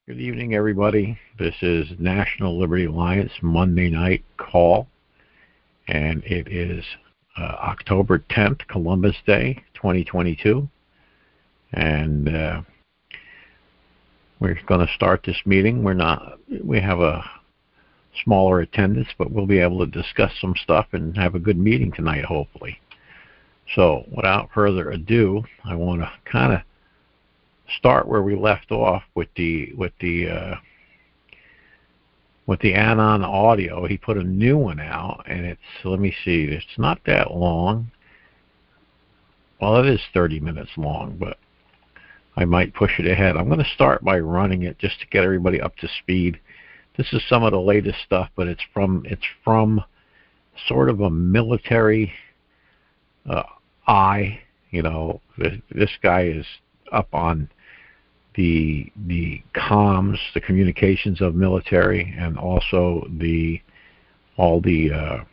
Good evening, everybody. This is National Liberty Alliance Monday night call, and it is October 10th, Columbus Day, 2022. And we're going to start this meeting. We have a smaller attendance, but we'll be able to discuss some stuff and have a good meeting tonight, hopefully. So, without further ado, I want to kind of start where we left off with the Anon audio. He put a new one out, and let me see, it's not that long. Well, it is 30 minutes long, but I might push it ahead. I'm going to start by running it just to get everybody up to speed. This is some of the latest stuff, but it's from sort of a military eye. You know, this guy is up on the comms, the communications of military, and also all the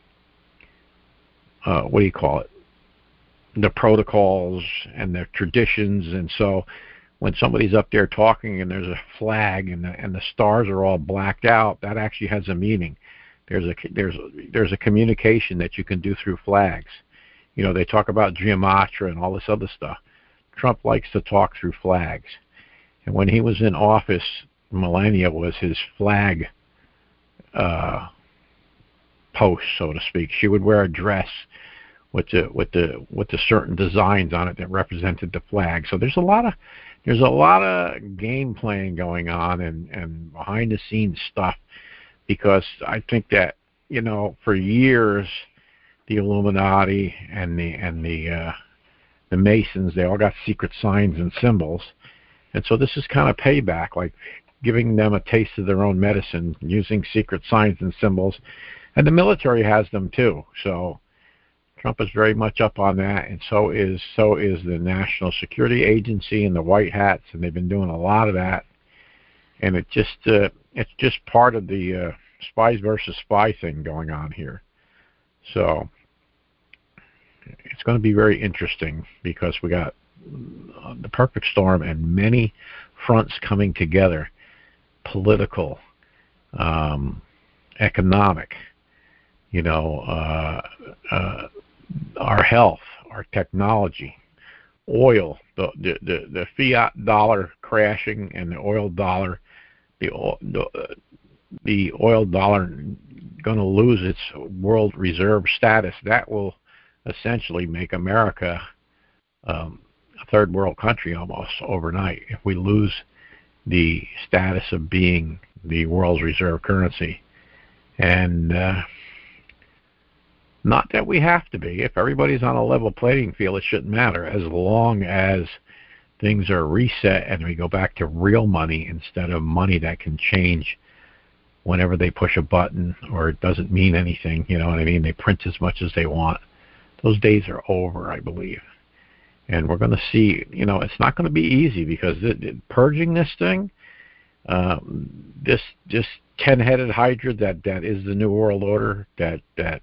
what do you call it? The protocols and the traditions. And so when somebody's up there talking and there's a flag and the stars are all blacked out, that actually has a meaning. There's a communication that you can do through flags. You know, they talk about gematria and all this other stuff. Trump likes to talk through flags. And when he was in office, Melania was his flag post, so to speak. She would wear a dress with the certain designs on it that represented the flag. So there's a lot of game playing going on and behind the scenes stuff, because I think that, you know, for years the Illuminati and the Masons, they all got secret signs and symbols. And so this is kind of payback, like giving them a taste of their own medicine, using secret signs and symbols. And the military has them too. So Trump is very much up on that, and so is the National Security Agency and the White Hats, and they've been doing a lot of that. And it's just part of the spies versus spy thing going on here. So it's going to be very interesting, because we got the perfect storm and many fronts coming together: political, economic, you know, our health, our technology, oil, the fiat dollar crashing, and the oil dollar, the oil dollar going to lose its world reserve status. That will essentially make America a third world country almost overnight if we lose the status of being the world's reserve currency. And not that we have to be. If everybody's on a level playing field, it shouldn't matter, as long as things are reset and we go back to real money instead of money that can change whenever they push a button, or it doesn't mean anything. You know what I mean? They print as much as they want. Those days are over, I believe. And we're going to see, you know, it's not going to be easy, because purging this thing, this 10-headed hydra that is the New World Order, that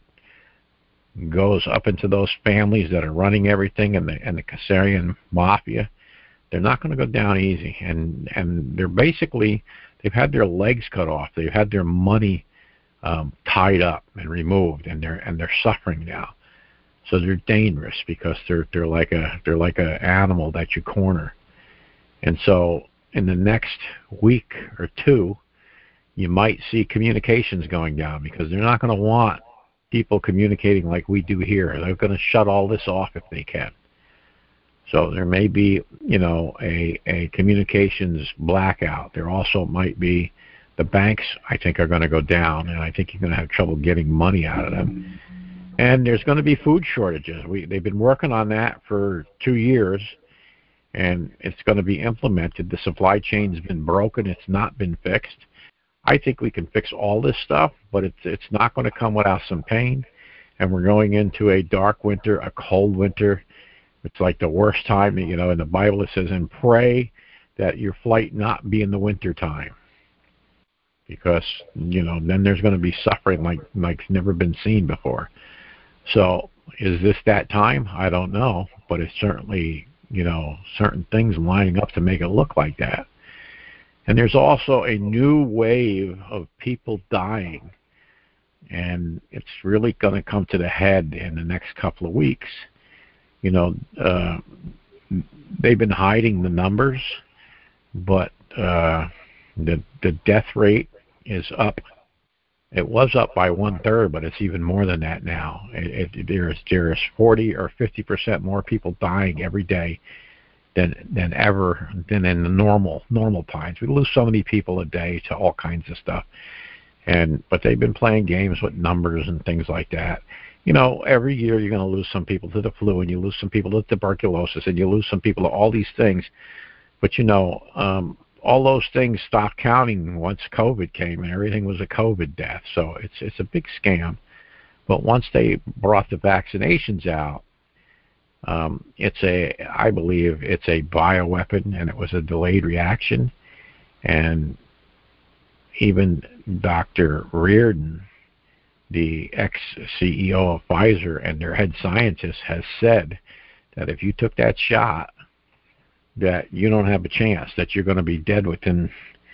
goes up into those families that are running everything, and the Khazarian mafia, they're not going to go down easy. And they're basically, they've had their legs cut off. They've had their money tied up and removed, and they're suffering now. So they're dangerous, because they're like a animal that you corner. And so in the next week or two, you might see communications going down, because they're not going to want people communicating like we do here. They're going to shut all this off if they can. So there may be, you know, a communications blackout. There also might be, the banks, I think, are going to go down, and I think you're going to have trouble getting money out of them. And there's going to be food shortages. They've been working on that for 2 years, and it's going to be implemented. The supply chain's been broken. It's not been fixed. I think we can fix all this stuff, but it's not going to come without some pain. And we're going into a dark winter, a cold winter. It's like the worst time. You know, in the Bible it says, and pray that your flight not be in the winter time, because, you know, then there's going to be suffering like never been seen before. So is this that time? I don't know, but it's certainly, you know, certain things lining up to make it look like that. And there's also a new wave of people dying, and it's really going to come to the head in the next couple of weeks. You know, they've been hiding the numbers, but the death rate is up. It was up by 1/3, but it's even more than that now. There's 40 or 50% more people dying every day than ever than in the normal times. We lose so many people a day to all kinds of stuff, but they've been playing games with numbers and things like that. You know, every year you're going to lose some people to the flu, and you lose some people to tuberculosis, and you lose some people to all these things. But you know, all those things stopped counting once COVID came, and everything was a COVID death. So it's a big scam. But once they brought the vaccinations out, I believe it's a bioweapon, and it was a delayed reaction. And even Dr. Reardon, the ex-CEO of Pfizer and their head scientist, has said that if you took that shot, that you don't have a chance, that you're going to be dead within,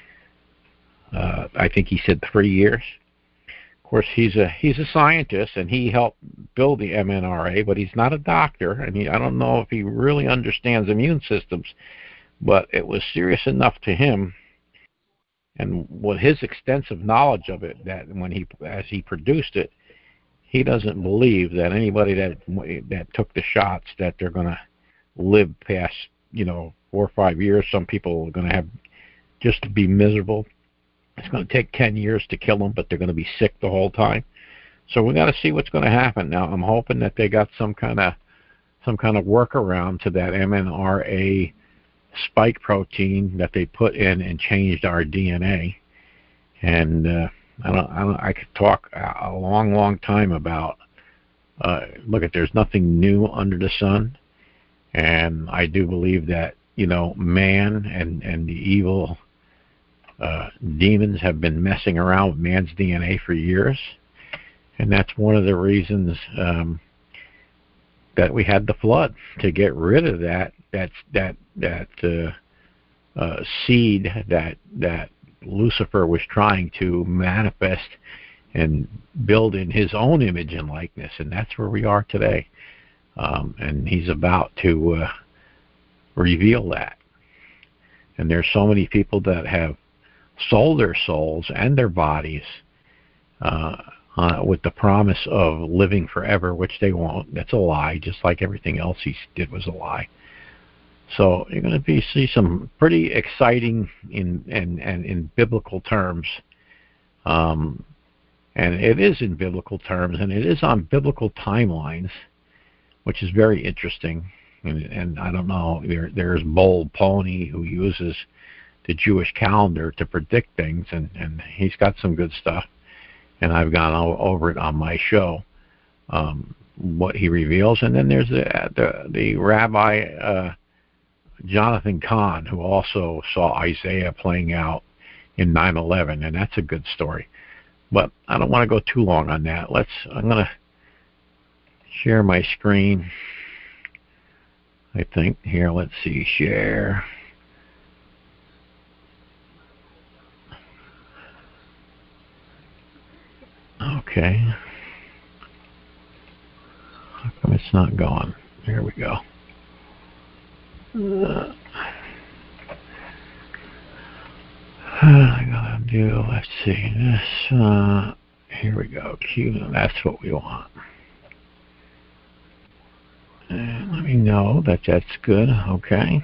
I think he said 3 years. Of course, he's a scientist, and he helped build the mRNA, but he's not a doctor, and I don't know if he really understands immune systems, but it was serious enough to him, and with his extensive knowledge of it, that as he produced it, he doesn't believe that anybody that took the shots, that they're going to live past 4 or 5 years. Some people are going to have just to be miserable. It's going to take 10 years to kill them, but they're going to be sick the whole time. So we got to see what's going to happen. Now, I'm hoping that they got some kind of workaround to that mRNA spike protein that they put in and changed our DNA. And I could talk a long time about. Look, there's nothing new under the sun, and I do believe that man and the evil demons have been messing around with man's DNA for years, and that's one of the reasons that we had the flood, to get rid of that seed that Lucifer was trying to manifest and build in his own image and likeness, and that's where we are today. And he's about to reveal that. And there's so many people that have sold their souls and their bodies with the promise of living forever, which they won't. That's a lie, just like everything else he did was a lie. So you're going to see some pretty exciting in biblical terms, and it is in biblical terms, and it is on biblical timelines, which is very interesting. And I don't know, there's Bold Pony, who uses the Jewish calendar to predict things, and he's got some good stuff. And I've gone over it on my show, what he reveals. And then there's the Rabbi Jonathan Cahn, who also saw Isaiah playing out in 9/11, and that's a good story. But I don't want to go too long on that. I'm going to share my screen. I think here, let's see, share. Okay. How come it's not going? Here we go. I gotta do, let's see, this, here we go, Q, that's what we want. And let me know that that's good, okay.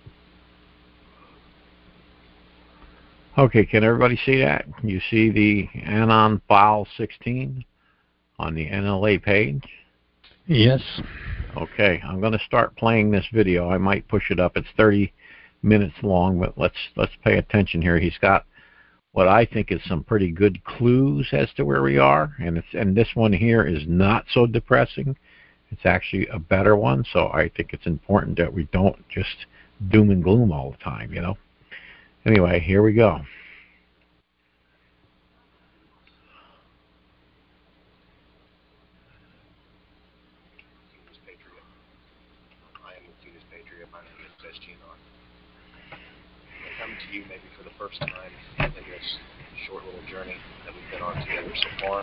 Okay, can everybody see that? You see the Anon file 16 on the NLA page? Yes. Okay, I'm going to start playing this video. I might push it up. It's 30 minutes long, but let's pay attention here. He's got what I think is some pretty good clues as to where we are, and this one here is not so depressing. It's actually a better one, so I think it's important that we don't just doom and gloom all the time, Anyway, here we go. I am the Cutest Patriot. My name is Best Genon. I come to you maybe for the first this short little journey that we've been on together so far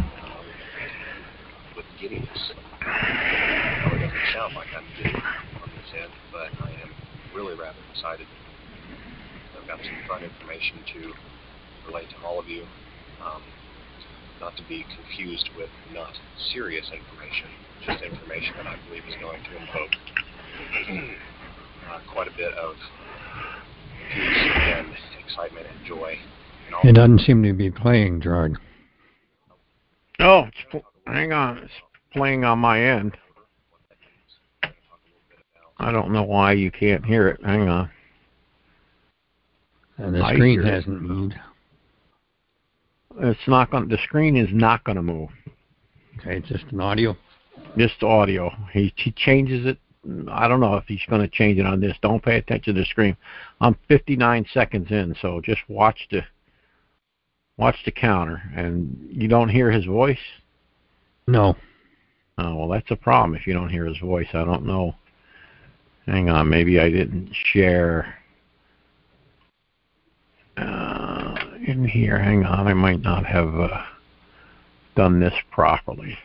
with giddiness. I know it doesn't sound like I'm giddy on this end, but I am really rather excited. I've got some fun information to relate to all of you, not to be confused with not serious information, just information that I believe is going to invoke quite a bit of peace and excitement and joy. It doesn't seem to be playing, Gerard. Oh, hang on. It's playing on my end. I don't know why you can't hear it. Hang on. And the screen hasn't moved. It's not going. The screen is not going to move. Okay, just an audio. Just audio. He changes it. I don't know if he's going to change it on this. Don't pay attention to the screen. I'm 59 seconds in, so just watch the counter. And you don't hear his voice? No. Oh, well, that's a problem if you don't hear his voice. I don't know. Hang on, maybe I didn't share in here. Hang on, I might not have done this properly.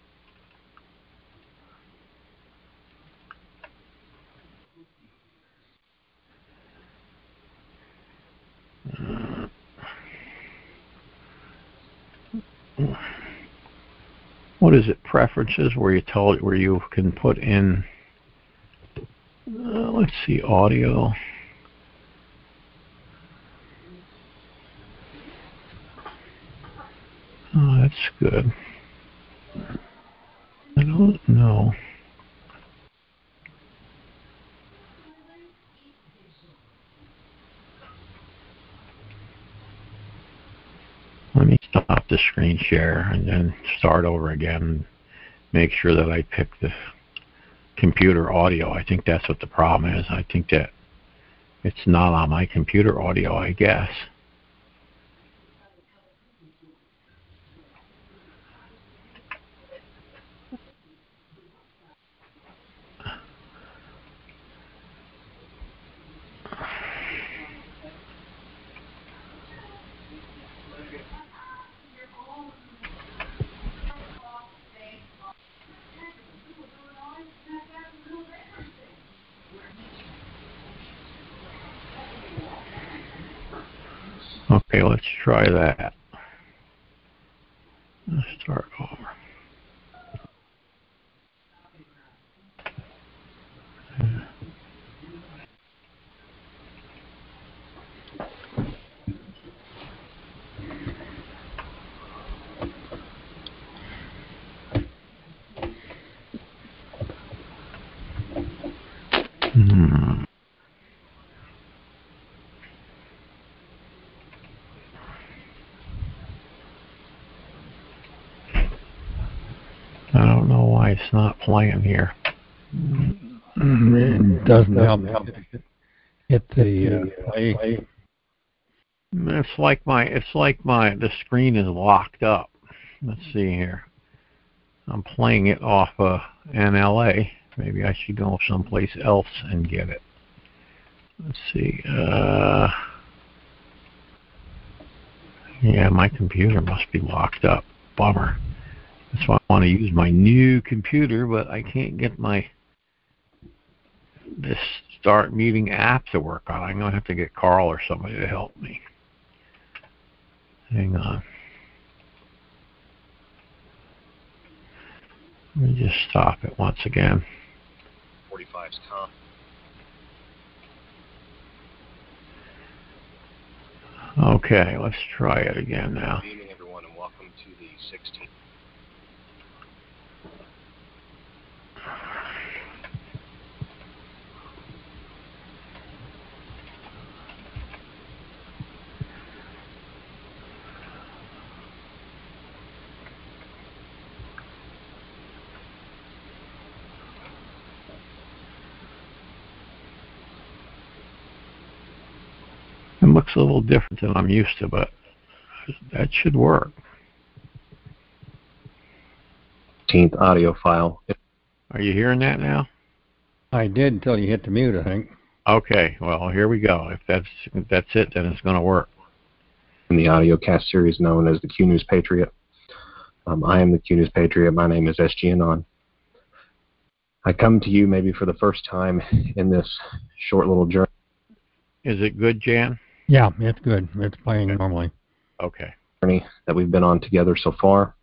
What is it? Preferences, where you can put in. Let's see, audio. Oh, that's good. I don't know. Let me stop the screen share and then start over again and make sure that I pick the computer audio. I think that's what the problem is. I think that it's not on my computer audio, I guess. Okay, let's try that. Let's start over. I don't know why it's not playing here. It doesn't help. Hit the play. It's like the screen is locked up. Let's see here. I'm playing it off NLA. Maybe I should go someplace else and get it. Let's see. Yeah, my computer must be locked up. Bummer. That's why I want to use my new computer, but I can't get this start muting app to work on. I'm going to have to get Carl or somebody to help me. Hang on. Let me just stop it once again. 45's Tom. Okay, let's try it again now. Good evening, everyone, and welcome to the 16th. It looks a little different than I'm used to, but that should work. 16th audio file. Are you hearing that now? I did until you hit the mute, I think. Okay, well, here we go. If that's it, then it's going to work. in the audio cast series known as the Q News Patriot. I am the Q News Patriot. My name is SG Anon. I come to you maybe for the first time in this short little journey. Is it good, Jan? Yeah, it's good. It's playing normally. Okay. That we've been on together so far,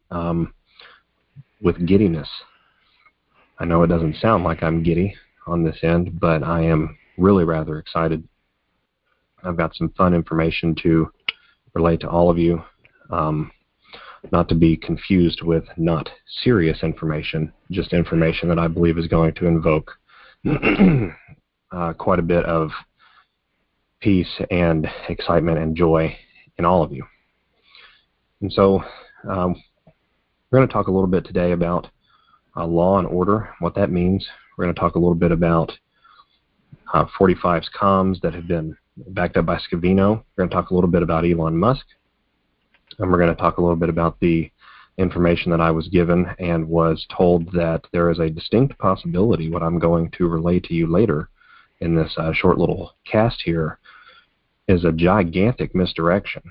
with giddiness. I know it doesn't sound like I'm giddy on this end, but I am really rather excited. I've got some fun information to relate to all of you, not to be confused with not serious information, just information that I believe is going to invoke quite a bit of peace and excitement and joy in all of you. And so we're going to talk a little bit today about law and order, what that means. We're going to talk a little bit about 45's comms that have been backed up by Scavino. We're going to talk a little bit about Elon Musk. And we're going to talk a little bit about the information that I was given and was told that there is a distinct possibility what I'm going to relay to you later in this short little cast here is a gigantic misdirection.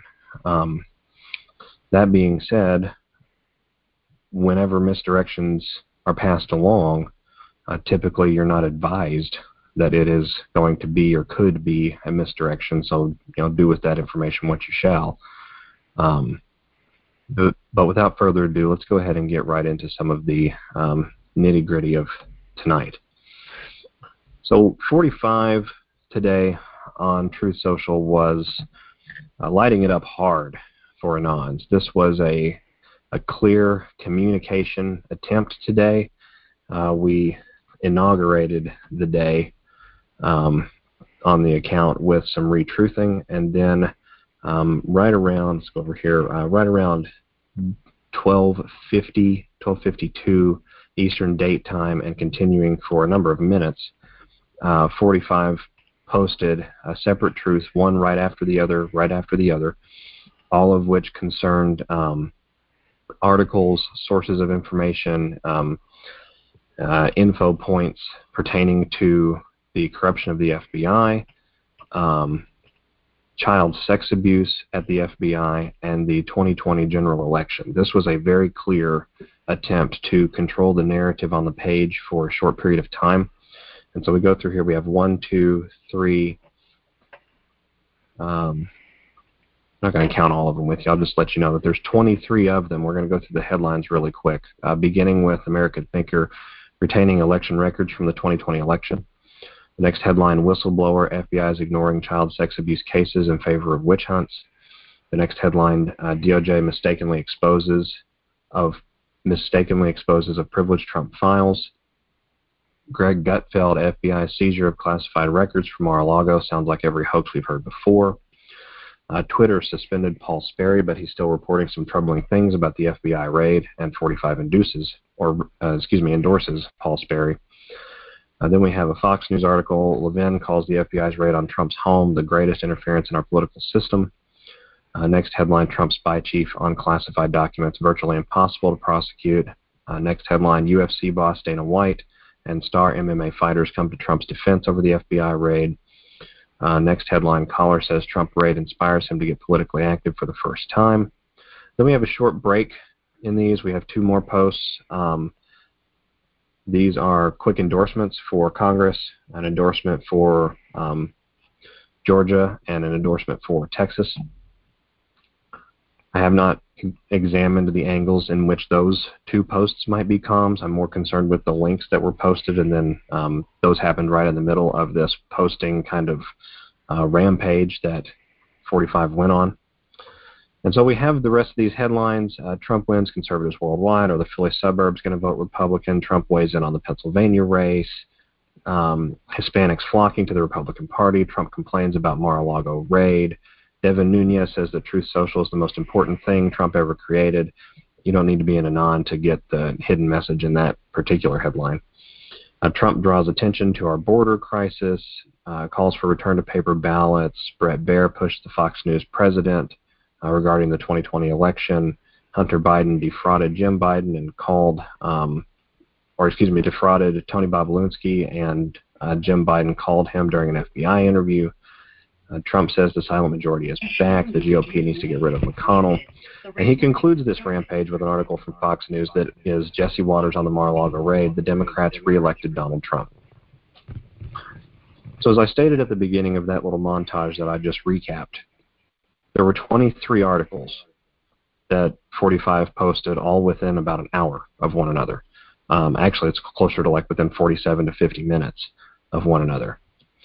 That being said, whenever misdirections are passed along, typically you're not advised that it is going to be or could be a misdirection, so do with that information what you shall. But without further ado, let's go ahead and get right into some of the nitty-gritty of tonight. So 45 today on Truth Social was lighting it up hard for Anons. This was a clear communication attempt today. We inaugurated the day on the account with some retruthing, and then right around, let's go over here, right around 12:52 Eastern Date Time and continuing for a number of minutes, 45 posted a separate truth, one right after the other, all of which concerned articles, sources of information, info points pertaining to the corruption of the FBI, child sex abuse at the FBI, and the 2020 general election. This was a very clear attempt to control the narrative on the page for a short period of time. And so we go through here, we have 1, 2, 3, I'm not going to count all of them with you. I'll just let you know that there's 23 of them. We're going to go through the headlines really quick, beginning with American Thinker retaining election records from the 2020 election. The next headline, whistleblower, FBI is ignoring child sex abuse cases in favor of witch hunts. The next headline, DOJ mistakenly exposes of privileged Trump files. Greg Gutfeld, FBI seizure of classified records from Mar-a-Lago. Sounds like every hoax we've heard before. Twitter suspended Paul Sperry, but he's still reporting some troubling things about the FBI raid, and 45 endorses Paul Sperry. Then we have a Fox News article. Levin calls the FBI's raid on Trump's home the greatest interference in our political system. Next headline, Trump spy chief on classified documents virtually impossible to prosecute. Next headline, UFC boss Dana White and star MMA fighters come to Trump's defense over the FBI raid. Next headline, caller says Trump raid inspires him to get politically active for the first time. Then we have a short break in these. We have 2 more posts. These are quick endorsements for Congress, an endorsement for Georgia, and an endorsement for Texas. I have not examined the angles in which those 2 posts might be comms. I'm more concerned with the links that were posted, and then those happened right in the middle of this posting kind of rampage that 45 went on. And so we have the rest of these headlines. Trump wins conservatives worldwide. Are the Philly suburbs going to vote Republican? Trump weighs in on the Pennsylvania race. Hispanics flocking to the Republican Party. Trump complains about Mar-a-Lago raid. Devin Nunes says that Truth Social is the most important thing Trump ever created. You don't need to be an Anon to get the hidden message in that particular headline. Trump draws attention to our border crisis, calls for return to paper ballots. Brett Baer pushed the Fox News president regarding the 2020 election. Hunter Biden defrauded Jim Biden and defrauded Tony Bobulinski, and Jim Biden called him during an FBI interview. Trump says the silent majority is back. The GOP needs to get rid of McConnell. And he concludes this rampage with an article from Fox News that is Jesse Waters on the Mar-a-Lago raid. The Democrats reelected Donald Trump. So as I stated at the beginning of that little montage that I just recapped, there were 23 articles that 45 posted, all within about an hour of one another. Actually, it's closer to like within 47 to 50 minutes of one another.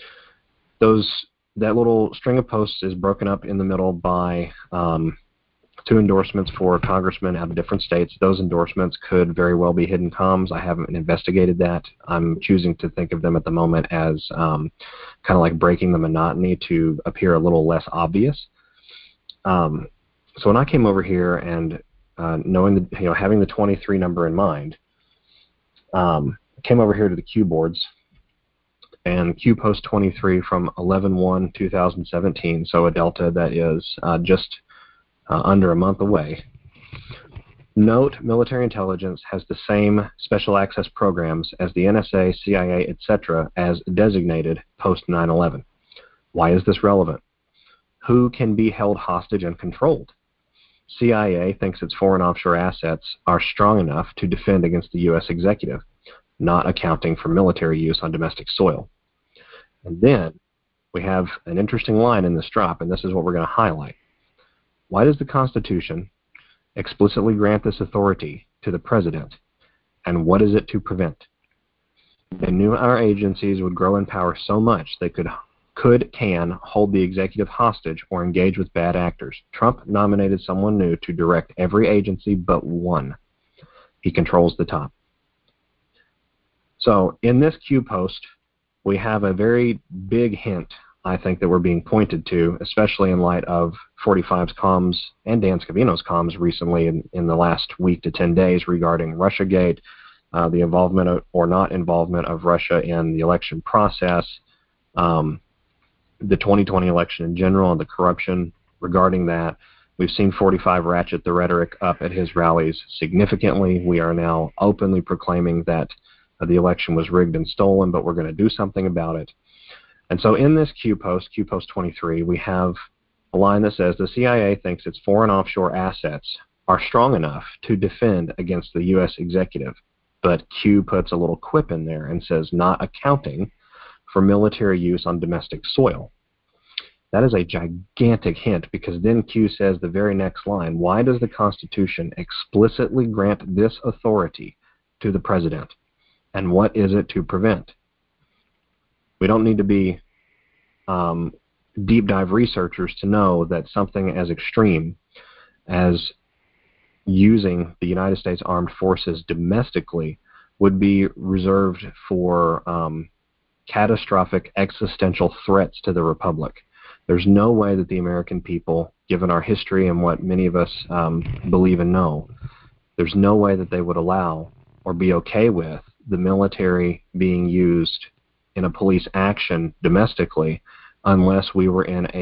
That little string of posts is broken up in the middle by 2 endorsements for congressmen out of different states. Those endorsements could very well be hidden comms. I haven't investigated that. I'm choosing to think of them at the moment as kind of like breaking the monotony to appear a little less obvious. So when I came over here and knowing that, having the 23 number in mind, came over here to the Q boards, and Q post 23 from 11/1/2017, so a delta that is just under a month away. Note, military intelligence has the same special access programs as the NSA, CIA, etc. as designated post 9/11. Why is this relevant? Who can be held hostage and controlled? CIA thinks its foreign offshore assets are strong enough to defend against the U.S. executive, not accounting for military use on domestic soil. And then we have an interesting line in this drop, and this is what we're going to highlight. Why does the Constitution explicitly grant this authority to the President, and what is it to prevent? They knew our agencies would grow in power so much they can hold the executive hostage or engage with bad actors. Trump nominated someone new to direct every agency but one. He controls the top. So in this Q post, we have a very big hint, I think, that we're being pointed to, especially in light of 45's comms and Dan Scavino's comms recently in the last week to 10 days regarding Russiagate, the involvement or not involvement of Russia in the election process, the 2020 election in general, and the corruption regarding that. We've seen 45 ratchet the rhetoric up at his rallies significantly. We are now openly proclaiming that the election was rigged and stolen, but we're going to do something about it. And so in this Q post 23, we have a line that says the CIA thinks its foreign offshore assets are strong enough to defend against the U.S. executive. But Q puts a little quip in there and says not accounting for military use on domestic soil. That is a gigantic hint, because then Q says the very next line, why does the Constitution explicitly grant this authority to the President? And what is it to prevent? We don't need to be deep dive researchers to know that something as extreme as using the United States Armed Forces domestically would be reserved for catastrophic existential threats to the Republic. There's no way that the American people, given our history and what many of us believe and know, there's no way that they would allow or be okay with the military being used in a police action domestically unless we were in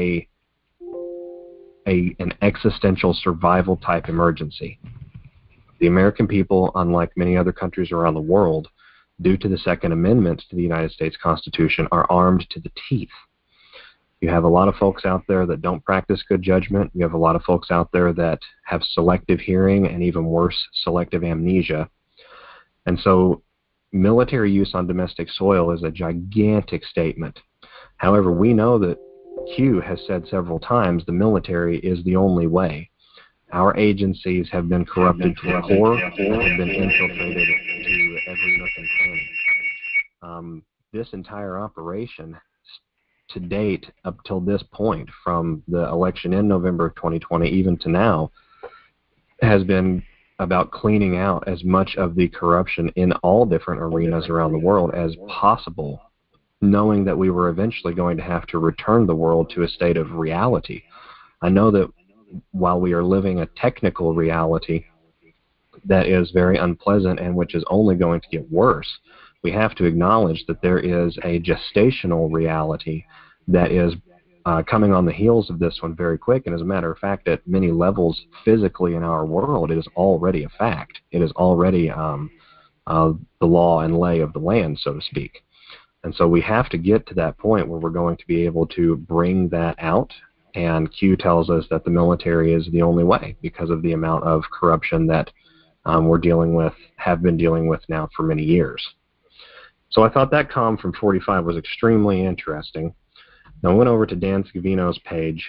an existential survival type emergency. The American people, unlike many other countries around the world, due to the Second Amendment to the United States Constitution, are armed to the teeth. You have a lot of folks out there that don't practice good judgment. You have a lot of folks out there that have selective hearing and, even worse, selective amnesia. And so military use on domestic soil is a gigantic statement. However, we know that Q has said several times the military is the only way. Our agencies have been corrupted to the core and have been infiltrated to every nook and cranny. This entire operation to date, up till this point, from the election in November of 2020 even to now, has been about cleaning out as much of the corruption in all different arenas around the world as possible, knowing that we were eventually going to have to return the world to a state of reality. I know that while we are living a technical reality that is very unpleasant and which is only going to get worse, we have to acknowledge that there is a gestational reality that is coming on the heels of this one very quick. And as a matter of fact, at many levels physically in our world, it is already a fact. It is already the law and lay of the land, so to speak. And so we have to get to that point where we're going to be able to bring that out. And Q tells us that the military is the only way because of the amount of corruption that we're dealing with, have been dealing with now for many years. So I thought that comm from 45 was extremely interesting. Now I went over to Dan Scavino's page.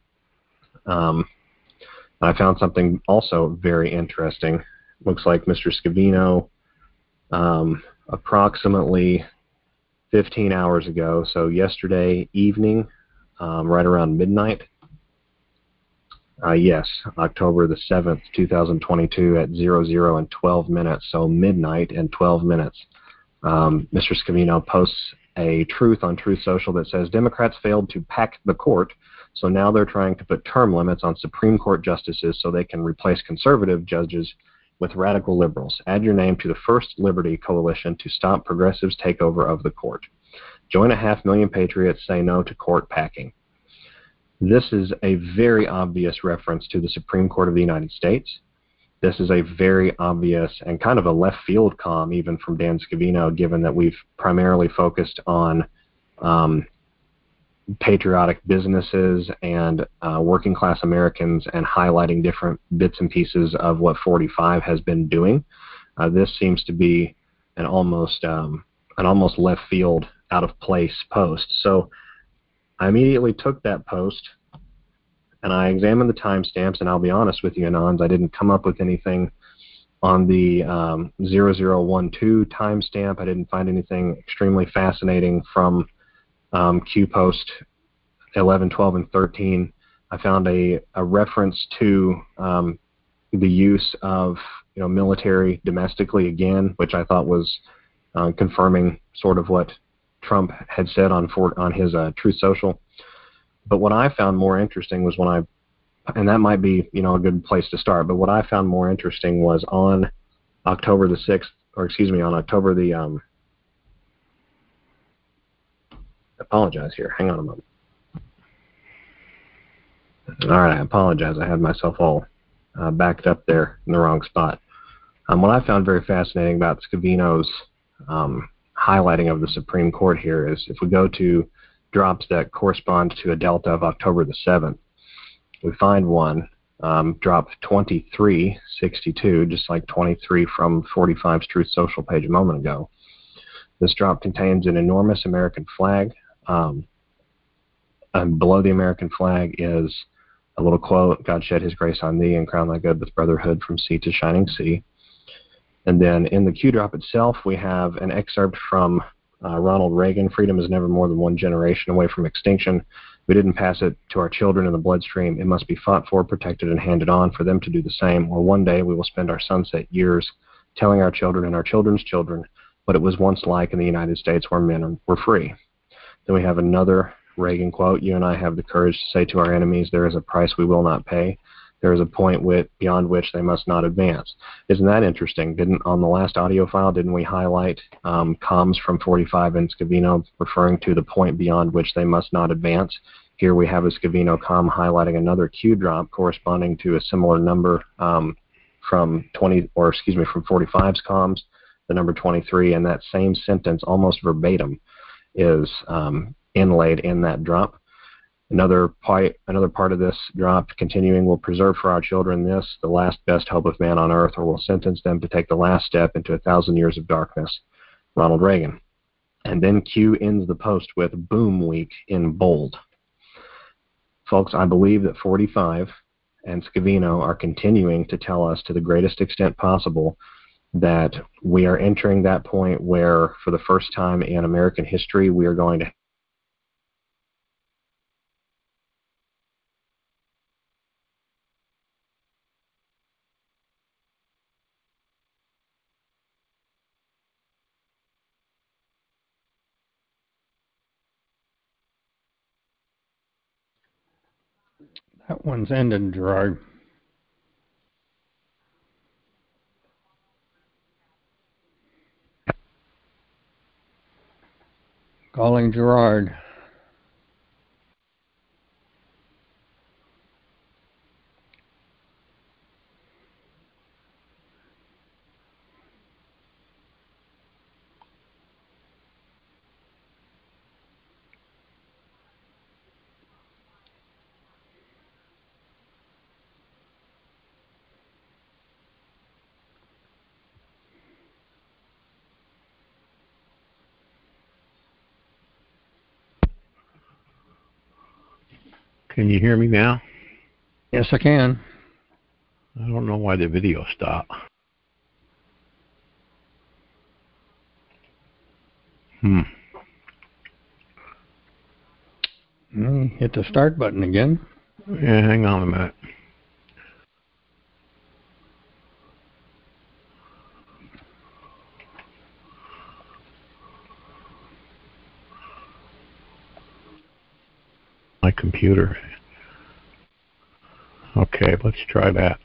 I found something also very interesting. Looks like Mr. Scavino, approximately 15 hours ago, so yesterday evening, right around midnight, yes, October the 7th, 2022 at 00 and 12 minutes, so midnight and 12 minutes, Mr. Scavino posts a truth on Truth Social that says, Democrats failed to pack the court, so now they're trying to put term limits on Supreme Court justices so they can replace conservative judges with radical liberals. Add your name to the First Liberty Coalition to stop progressives' takeover of the court. Join 500,000 patriots, say no to court packing. This is a very obvious reference to the Supreme Court of the United States. This is a very obvious and kind of a left field comm even from Dan Scavino, given that we've primarily focused on patriotic businesses and working class Americans and highlighting different bits and pieces of what 45 has been doing. This seems to be an almost left field, out of place post. So I immediately took that post and I examined the timestamps, and I'll be honest with you, Anons, I didn't come up with anything on the 0012 timestamp. I didn't find anything extremely fascinating from Q post 11, 12, and 13. I found a reference to the use of military domestically again, which I thought was confirming sort of what Trump had said on his Truth Social. But what I found more interesting was and that might be a good place to start, but what I found more interesting was on October the 6th, or excuse me, on October the I apologize here. Hang on a moment. All right, I apologize. I had myself all backed up there in the wrong spot. What I found very fascinating about Scavino's highlighting of the Supreme Court here is if we go to drops that correspond to a delta of October the 7th, we find one, drop 2362, just like 23 from 45's Truth Social page a moment ago. This drop contains an enormous American flag. And below the American flag is a little quote, God shed his grace on thee and crown thy good with brotherhood from sea to shining sea. And then in the Q drop itself, we have an excerpt from Ronald Reagan, freedom is never more than one generation away from extinction. We didn't pass it to our children in the bloodstream. It must be fought for, protected, and handed on for them to do the same, or one day we will spend our sunset years telling our children and our children's children what it was once like in the United States where men were free. Then we have another Reagan quote, you and I have the courage to say to our enemies, there is a price we will not pay. There is a point beyond which they must not advance. Isn't that interesting? On the last audio file, didn't we highlight comms from 45 and Scavino referring to the point beyond which they must not advance? Here we have a Scavino comm highlighting another Q drop corresponding to a similar number from 45's comms, the number 23, and that same sentence, almost verbatim, is inlaid in that drop. Another part of this drop, continuing, will preserve for our children this, the last best hope of man on earth, or will sentence them to take the last step into 1,000 years of darkness. Ronald Reagan. And then Q ends the post with Boom Week in bold. Folks, I believe that 45 and Scavino are continuing to tell us to the greatest extent possible that we are entering that point where, for the first time in American history, we are going to That one's ended, Gerard. Calling Gerard. Can you hear me now? Yes, I can. I don't know why the video stopped. Hit the start button again. Yeah, hang on a minute. My computer. Okay, let's try that.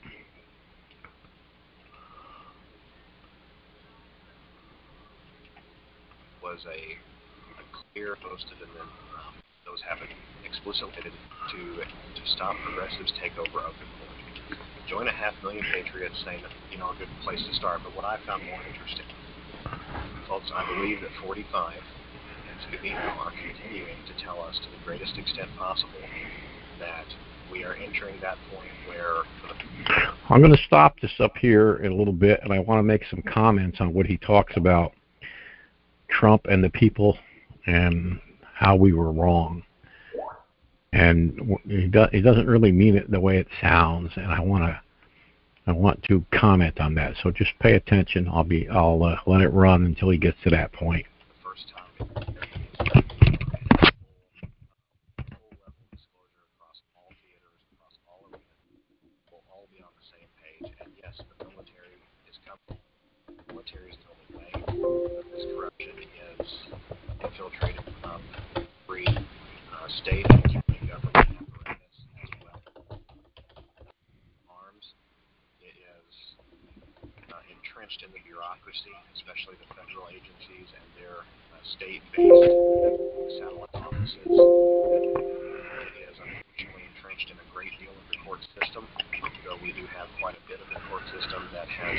Was a clear posted, and then those have it explicitly to stop progressives takeover of the court. Join 500,000 patriots, saying that, a good place to start. But what I found more interesting, folks, I believe that 45 and Scavino are continuing to tell us to the greatest extent possible that we are entering that point where... I'm going to stop this up here in a little bit, and I want to make some comments on what he talks about Trump and the people and how we were wrong. And he doesn't really mean it the way it sounds, and I want to comment on that. So just pay attention. I'll let it run until he gets to that point. The first time, full-level disclosure across all theaters, across all arenas, we'll all be on the same page. And yes, the military is coming. The military is the only way. This corruption is infiltrated from every state and county government apparatus as well. Arms, it is entrenched in the bureaucracy, especially the federal agencies and their state-based satellite offices. It is unfortunately entrenched in a great deal of the court system, though we do have quite a bit of the court system that has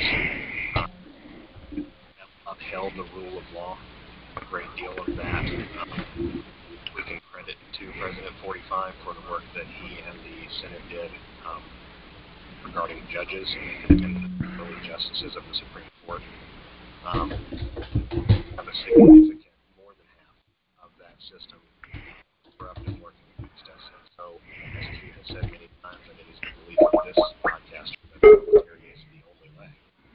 upheld the rule of law. A great deal of that we can credit to President 45 for the work that he and the Senate did regarding judges and the really justices of the Supreme Court. Have a significant, more than half of that system corrupt and working against us. And so, as Q has said many times, and it is the belief of this podcast, that the military is the only way.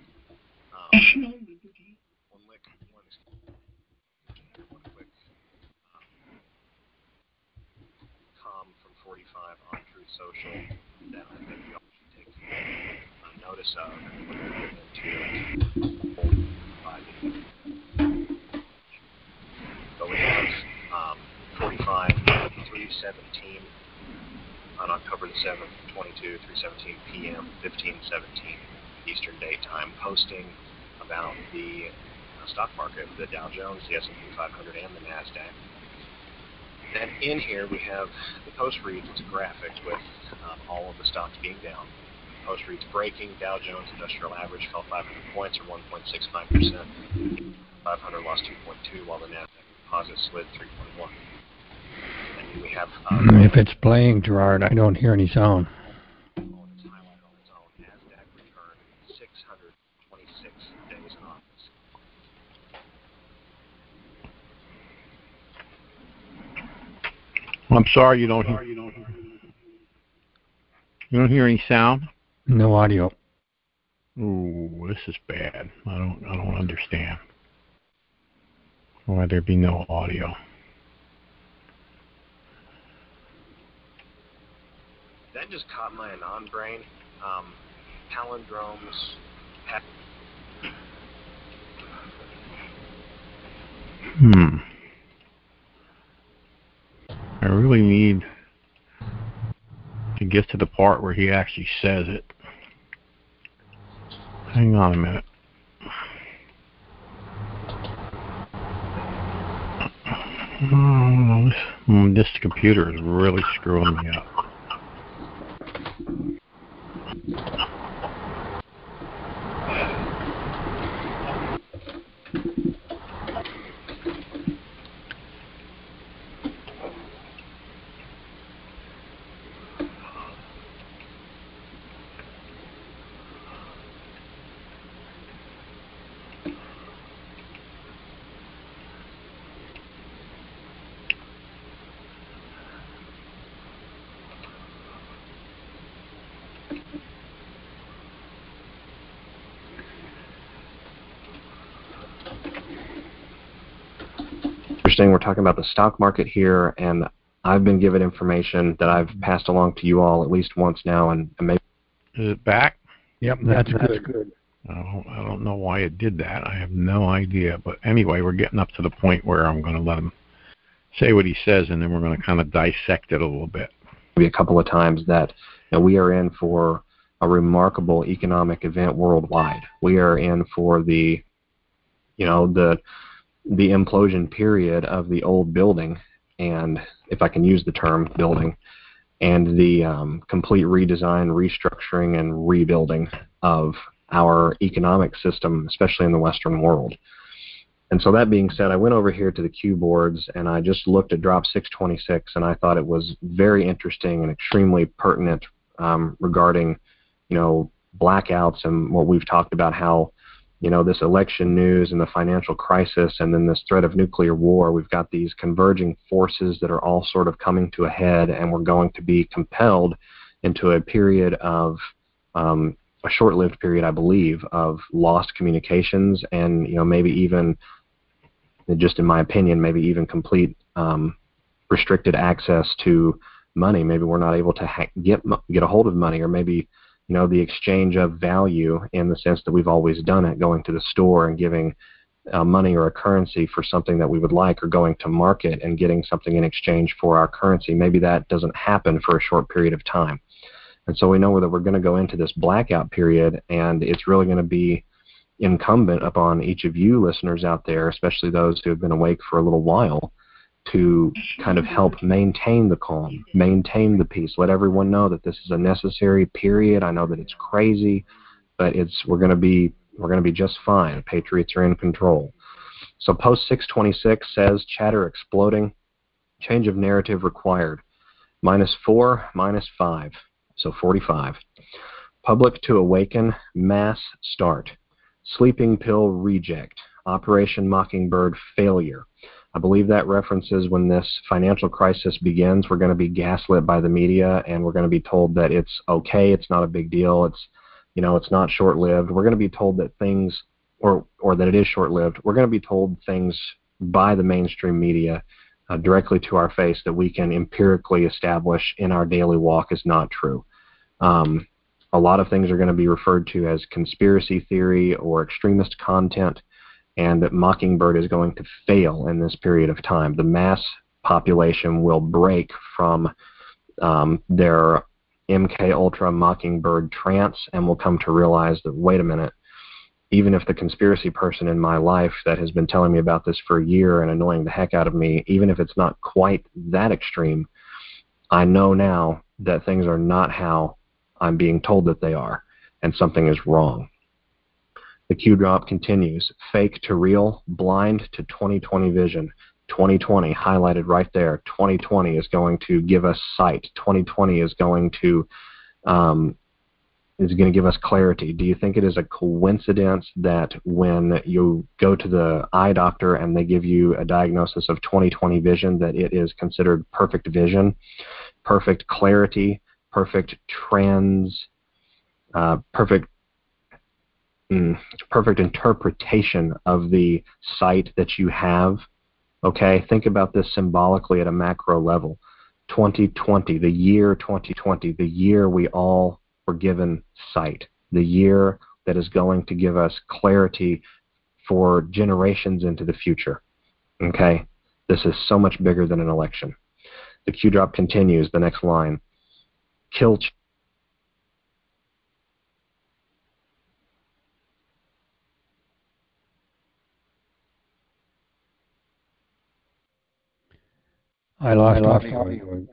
One quick from 45 on Truth Social that I think we all should take notice of and look into by the... So we have 45, 317 on October the 7th, 22, 3:17 p.m., 15:17 Eastern Daytime, posting about the stock market, the Dow Jones, the S&P 500, and the NASDAQ. And in here we have, the post reads, it's a graphic with all of the stocks being down. The post reads, breaking, Dow Jones Industrial Average fell 500 points or 1.65%. 500 lost 2.2, while the NASDAQ Composite slid 3.1. And we have... if it's playing, Gerard, I don't hear any sound. It's highlighted on its own. NASDAQ returned 626 days in office. I'm sorry, you don't hear any sound? No audio. Ooh, this is bad. I don't understand why there be no audio. That just caught my anon brain. Palindromes. I really need to get to the part where he actually says it. Hang on a minute. This computer is really screwing me up. interesting. We're talking about the stock market here, and I've been given information that I've passed along to you all at least once now, and maybe. Is it back? Yep, that's good. I don't know why it did that. I have no idea. But anyway, we're getting up to the point where I'm going to let him say what he says, and then we're going to kind of dissect it a little bit. A couple of times that we are in for a remarkable economic event worldwide. We are in for the implosion period of the old building, and if I can use the term building, and the complete redesign, restructuring, and rebuilding of our economic system, especially in the Western world. And so that being said, I went over here to the Q boards and I just looked at drop 626, and I thought it was very interesting and extremely pertinent regarding, blackouts and what we've talked about, how, this election news and the financial crisis and then this threat of nuclear war, we've got these converging forces that are all sort of coming to a head, and we're going to be compelled into a period of a short-lived period, I believe, of lost communications and, maybe even, just in my opinion, maybe even complete restricted access to money. Maybe we're not able to get a hold of money, or maybe, the exchange of value in the sense that we've always done it, going to the store and giving money or a currency for something that we would like, or going to market and getting something in exchange for our currency. Maybe that doesn't happen for a short period of time. And so we know that we're going to go into this blackout period, and it's really going to be incumbent upon each of you listeners out there, especially those who have been awake for a little while, to kind of help maintain the calm, maintain the peace, let everyone know that this is a necessary period. I know that it's crazy, but we're going to be just fine. Patriots are in control. So post 626 says chatter exploding, change of narrative required. -4, -5, so 45. Public to awaken, mass start. Sleeping pill reject, Operation Mockingbird failure. I believe that references when this financial crisis begins, we're going to be gaslit by the media, and we're going to be told that it's okay, it's not a big deal, it's not short-lived. We're going to be told that things, or that it is short-lived. We're going to be told things by the mainstream media directly to our face that we can empirically establish in our daily walk is not true. A lot of things are going to be referred to as conspiracy theory or extremist content, and that Mockingbird is going to fail in this period of time. The mass population will break from their MK Ultra Mockingbird trance and will come to realize that, wait a minute, even if the conspiracy person in my life that has been telling me about this for a year and annoying the heck out of me, even if it's not quite that extreme, I know now that things are not how I'm being told that they are, and something is wrong. The Q drop continues. Fake to real, blind to 2020 vision. 2020 highlighted right there. 2020 is going to give us sight. 2020 is going to give us clarity. Do you think it is a coincidence that when you go to the eye doctor and they give you a diagnosis of 2020 vision, that it is considered perfect vision, perfect clarity, perfect perfect interpretation of the sight that you have? Okay, think about this symbolically at a macro level. 2020, the year 2020, the year we all were given sight, the year that is going to give us clarity for generations into the future. Okay, this is so much bigger than an election. The Q drop continues, the next line. Kill I lost audio.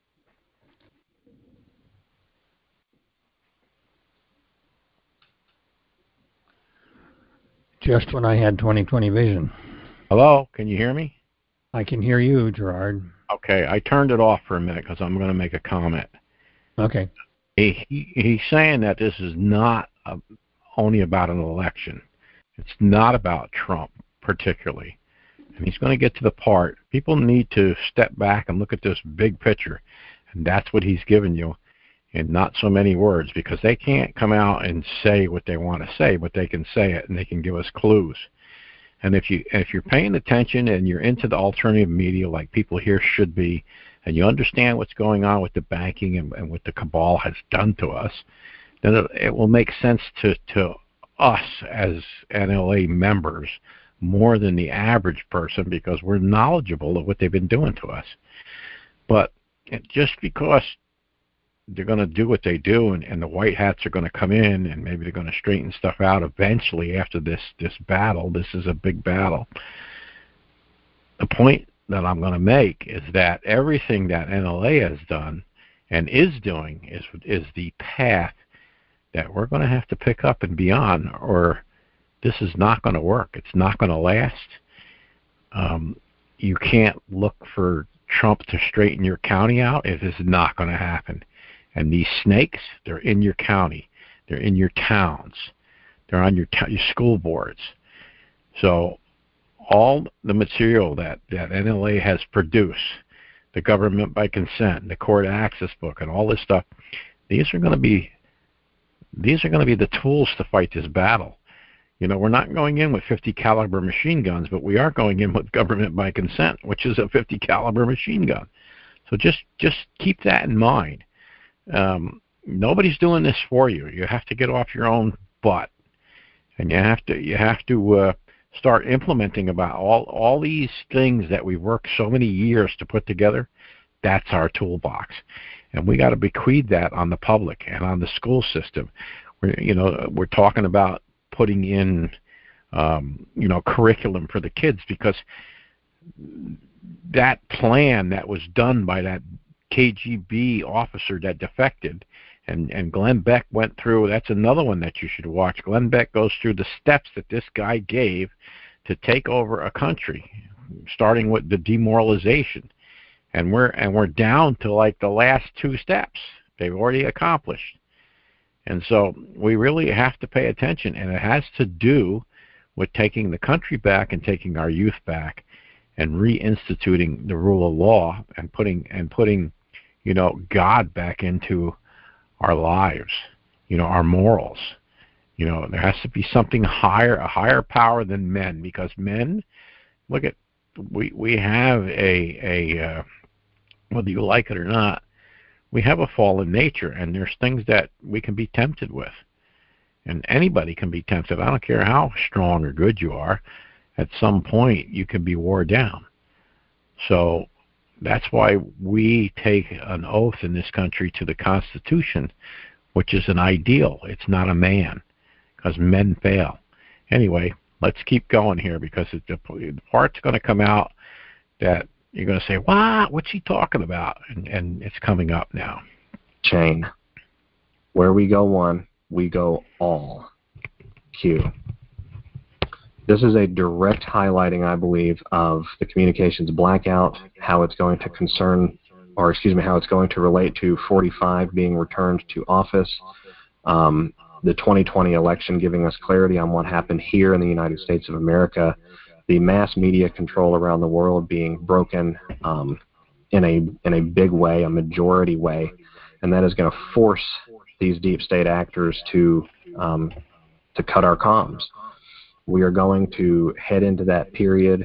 Just when I had 2020 vision. Hello, can you hear me? I can hear you, Gerard. Okay, I turned it off for a minute because I'm going to make a comment. Okay. He's saying that this is not only about an election. It's not about Trump particularly. And he's going to get to the part. People need to step back and look at this big picture. And that's what he's given you in not so many words, because they can't come out and say what they want to say, but they can say it and they can give us clues. And if you're paying attention and you're into the alternative media like people here should be, and you understand what's going on with the banking and what the cabal has done to us, then it will make sense to us as NLA members more than the average person, because we're knowledgeable of what they've been doing to us. But just because they're going to do what they do, and the white hats are going to come in, and maybe they're going to straighten stuff out eventually after this battle. This is a big battle. The point that I'm going to make is that everything that NLA has done and is doing is the path that we're going to have to pick up and be on, or this is not going to work. It's not going to last. You can't look for Trump to straighten your county out. It is not going to happen. And these snakes, they're in your county. They're in your towns. They're on your school boards. So all the material that NLA has produced, the government by consent, the court access book, and all this stuff, these are going to be the tools to fight this battle. You know, we're not going in with 50 caliber machine guns, but we are going in with government by consent, which is a 50 caliber machine gun. So just keep that in mind. Nobody's doing this for you. You have to get off your own butt, and you have to start implementing about all these things that we've worked so many years to put together. That's our toolbox, and we got to bequeath that on the public and on the school system. We're talking about putting in curriculum for the kids, because that plan that was done by that KGB officer that defected, and Glenn Beck went through. That's another one that you should watch. Glenn Beck goes through the steps that this guy gave to take over a country, starting with the demoralization, and we're down to like the last two steps they've already accomplished. And so we really have to pay attention, and it has to do with taking the country back and taking our youth back and reinstituting the rule of law and putting God back into our lives, our morals. There has to be something higher, a higher power than men, because men, we have a whether you like it or not, we have a fallen nature, and there's things that we can be tempted with. And anybody can be tempted. I don't care how strong or good you are. At some point, you can be wore down. So that's why we take an oath in this country to the Constitution, which is an ideal. It's not a man, because men fail. Anyway, let's keep going here, because the part's going to come out that you're going to say, "What? What's he talking about?" And it's coming up now. Chain. Where we go one, we go all. Q. This is a direct highlighting, I believe, of the communications blackout, how it's going to how it's going to relate to 45 being returned to office, the 2020 election giving us clarity on what happened here in the United States of America, the mass media control around the world being broken in a big way, a majority way, and that is going to force these deep state actors to cut our comms. We are going to head into that period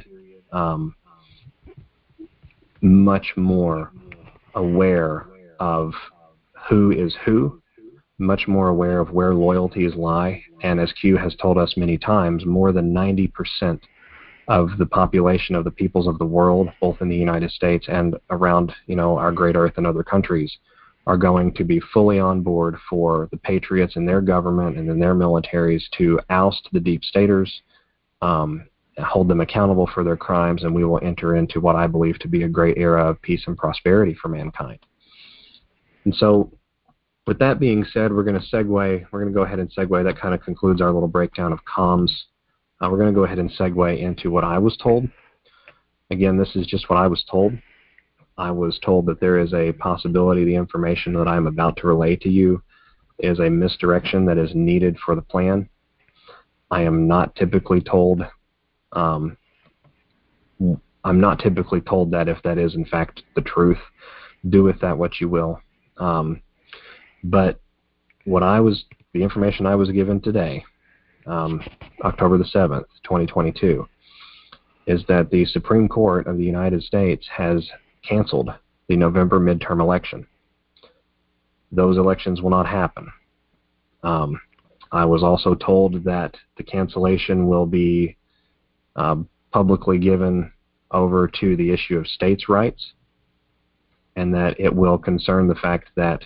much more aware of who is who, much more aware of where loyalties lie, and as Q has told us many times, more than 90% of the population of the peoples of the world, both in the United States and around, our great earth and other countries, are going to be fully on board for the patriots and their government and then their militaries to oust the deep staters, hold them accountable for their crimes, and we will enter into what I believe to be a great era of peace and prosperity for mankind. And so, with that being said, we're going to go ahead and segue. That kind of concludes our little breakdown of comms. We're going to go ahead and segue into what I was told. Again, this is just what I was told. I was told that there is a possibility the information that I'm about to relay to you is a misdirection that is needed for the plan. I am not typically told that if that is in fact the truth. Do with that what you will. But the information I was given today, October the 7th, 2022, is that the Supreme Court of the United States has canceled the November midterm election. Those elections will not happen. I was also told that the cancellation will be publicly given over to the issue of states' rights, and that it will concern the fact that,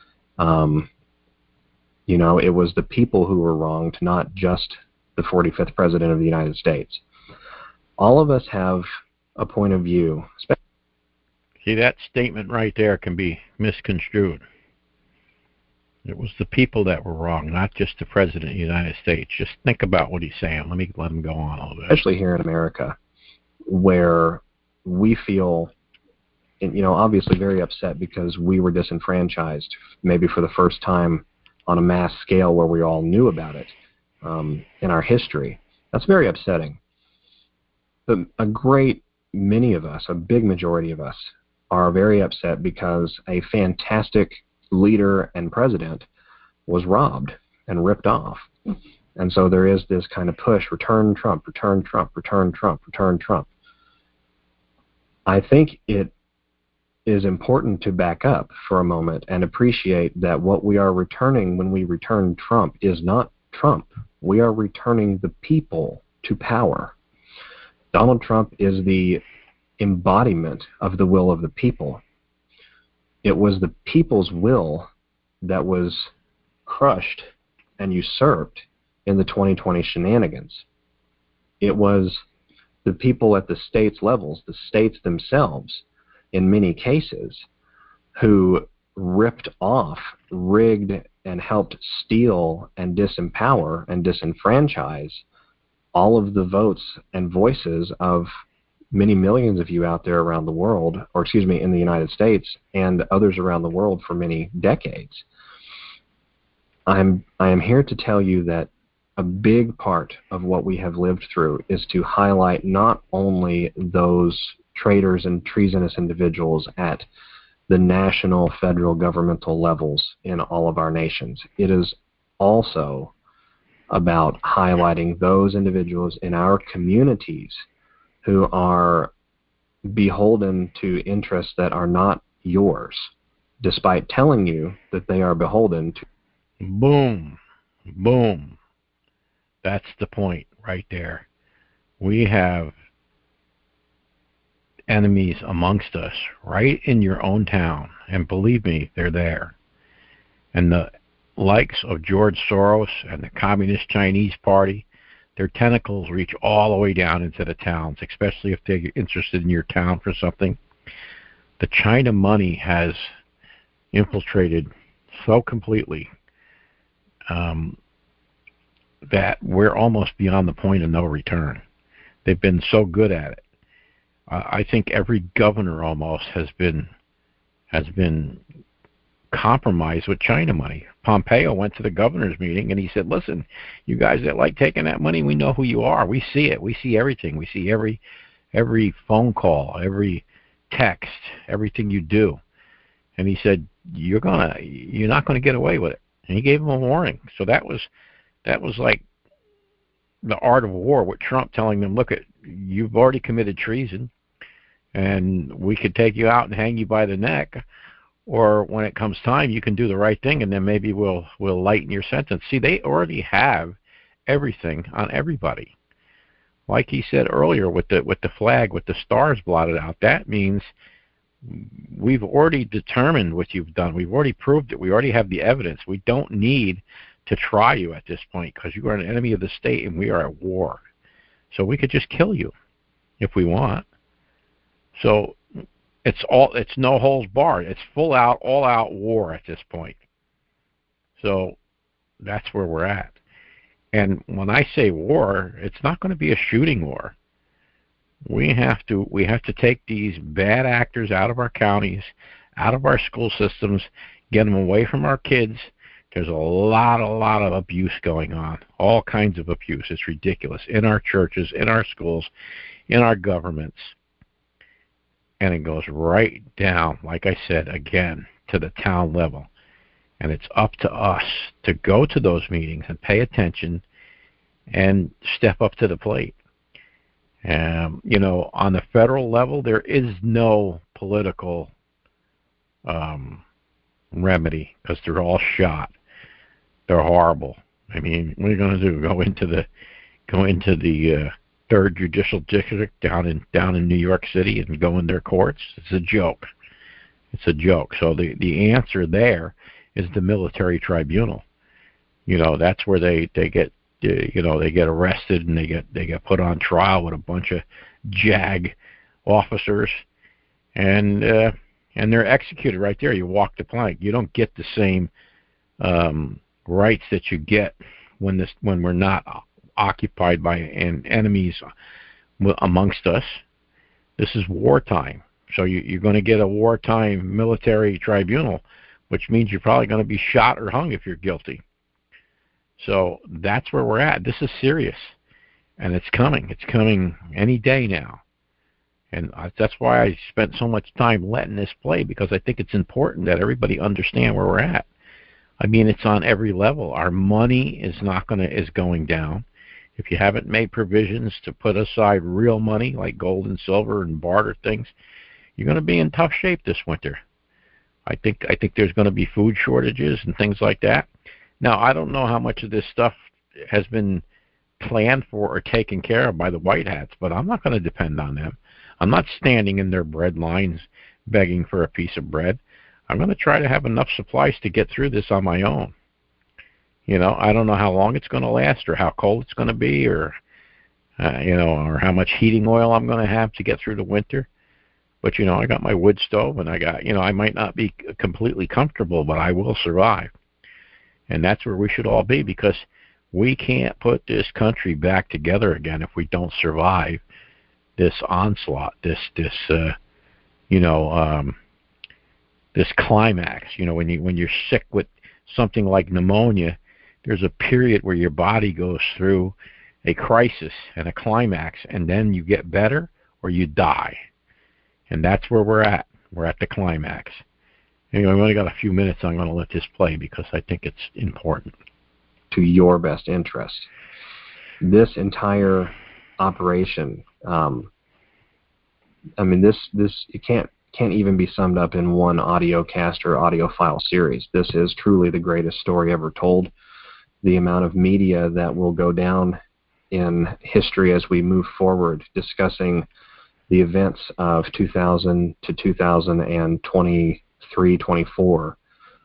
it was the people who were wronged, not just the 45th President of the United States. All of us have a point of view. See, that statement right there can be misconstrued. It was the people that were wrong, not just the President of the United States. Just think about what he's saying. Let him go on a little bit. Especially here in America, where we feel, obviously very upset because we were disenfranchised, maybe for the first time on a mass scale where we all knew about it in our history. That's very upsetting. But a great many of us, a big majority of us, are very upset because a fantastic leader and president was robbed and ripped off. And so there is this kind of push, return Trump, return Trump, return Trump, return Trump. I think it is important to back up for a moment and appreciate that what we are returning when we return Trump is not Trump. We are returning the people to power. Donald Trump is the embodiment of the will of the people. It was the people's will that was crushed and usurped in the 2020 shenanigans. It was the people at the states levels, the states themselves, in many cases, who ripped off, rigged, and helped steal and disempower and disenfranchise all of the votes and voices of many millions of you out there around the world, in the United States, and others around the world for many decades. I am here to tell you that a big part of what we have lived through is to highlight not only those traitors and treasonous individuals at the national, federal, governmental levels in all of our nations. It is also about highlighting those individuals in our communities who are beholden to interests that are not yours, despite telling you that they are beholden to. Boom. Boom. That's the point right there. We have enemies amongst us right in your own town, and believe me, they're there. And the likes of George Soros and the Communist Chinese Party, their tentacles reach all the way down into the towns, especially if they're interested in your town for something. The China money has infiltrated so completely that we're almost beyond the point of no return. They've been so good at it. I think every governor almost has been compromised with China money. Pompeo went to the governor's meeting and he said, listen, you guys that like taking that money, we know who you are. We see it. We see everything. We see every phone call, every text, everything you do. And he said, you're not gonna get away with it. And he gave him a warning. So that was like the art of war with Trump telling them, look, you've already committed treason and we could take you out and hang you by the neck, or when it comes time, you can do the right thing and then maybe we'll lighten your sentence. See, they already have everything on everybody. Like he said earlier with the flag, with the stars blotted out, that means we've already determined what you've done. We've already proved it. We already have the evidence. We don't need to try you at this point because you are an enemy of the state and we are at war. So we could just kill you if we want. So it's no holds barred. It's full out, all out war at this point. So that's where we're at. And when I say war, it's not going to be a shooting war. We have to take these bad actors out of our counties, out of our school systems, get them away from our kids. There's a lot of abuse going on, all kinds of abuse. It's ridiculous in our churches, in our schools, in our governments. And it goes right down, like I said, again, to the town level. And it's up to us to go to those meetings and pay attention and step up to the plate. On the federal level, there is no political remedy because they're all shot. They're horrible. I mean, what are you going to do? Go into the third judicial district down in New York City and go in their courts? It's a joke. It's a joke. So the answer there is the military tribunal. That's where they get they get arrested and they get put on trial with a bunch of JAG officers, and they're executed right there. You walk the plank. You don't get the same rights that you get when we're not occupied by enemies amongst us. This is wartime. So you're going to get a wartime military tribunal, which means you're probably going to be shot or hung if you're guilty. So that's where we're at. This is serious, and it's coming. It's coming any day now. And that's why I spent so much time letting this play, because I think it's important that everybody understand where we're at. I mean, it's on every level. Our money is going down. If you haven't made provisions to put aside real money like gold and silver and barter things, you're going to be in tough shape this winter. I think there's going to be food shortages and things like that. Now, I don't know how much of this stuff has been planned for or taken care of by the White Hats, but I'm not going to depend on them. I'm not standing in their bread lines begging for a piece of bread. I'm going to try to have enough supplies to get through this on my own. I don't know how long it's going to last or how cold it's going to be or or how much heating oil I'm going to have to get through the winter. But, I got my wood stove, and I got, I might not be completely comfortable, but I will survive. And that's where we should all be, because we can't put this country back together again if we don't survive this onslaught, this climax. When you're sick with something like pneumonia, there's a period where your body goes through a crisis and a climax, and then you get better or you die. And that's where we're at. We're at the climax. Anyway, I've only got a few minutes. I'm going to let this play because I think it's important. To your best interest. This entire operation, this it can't even be summed up in one audio cast or audio file series. This is truly the greatest story ever told. The amount of media that will go down in history as we move forward, discussing the events of 2000 to 2023, 24,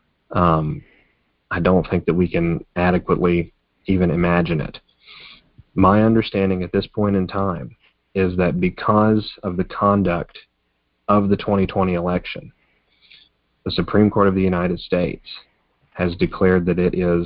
I don't think that we can adequately even imagine it. My understanding at this point in time is that because of the conduct of the 2020 election, the Supreme Court of the United States has declared that it is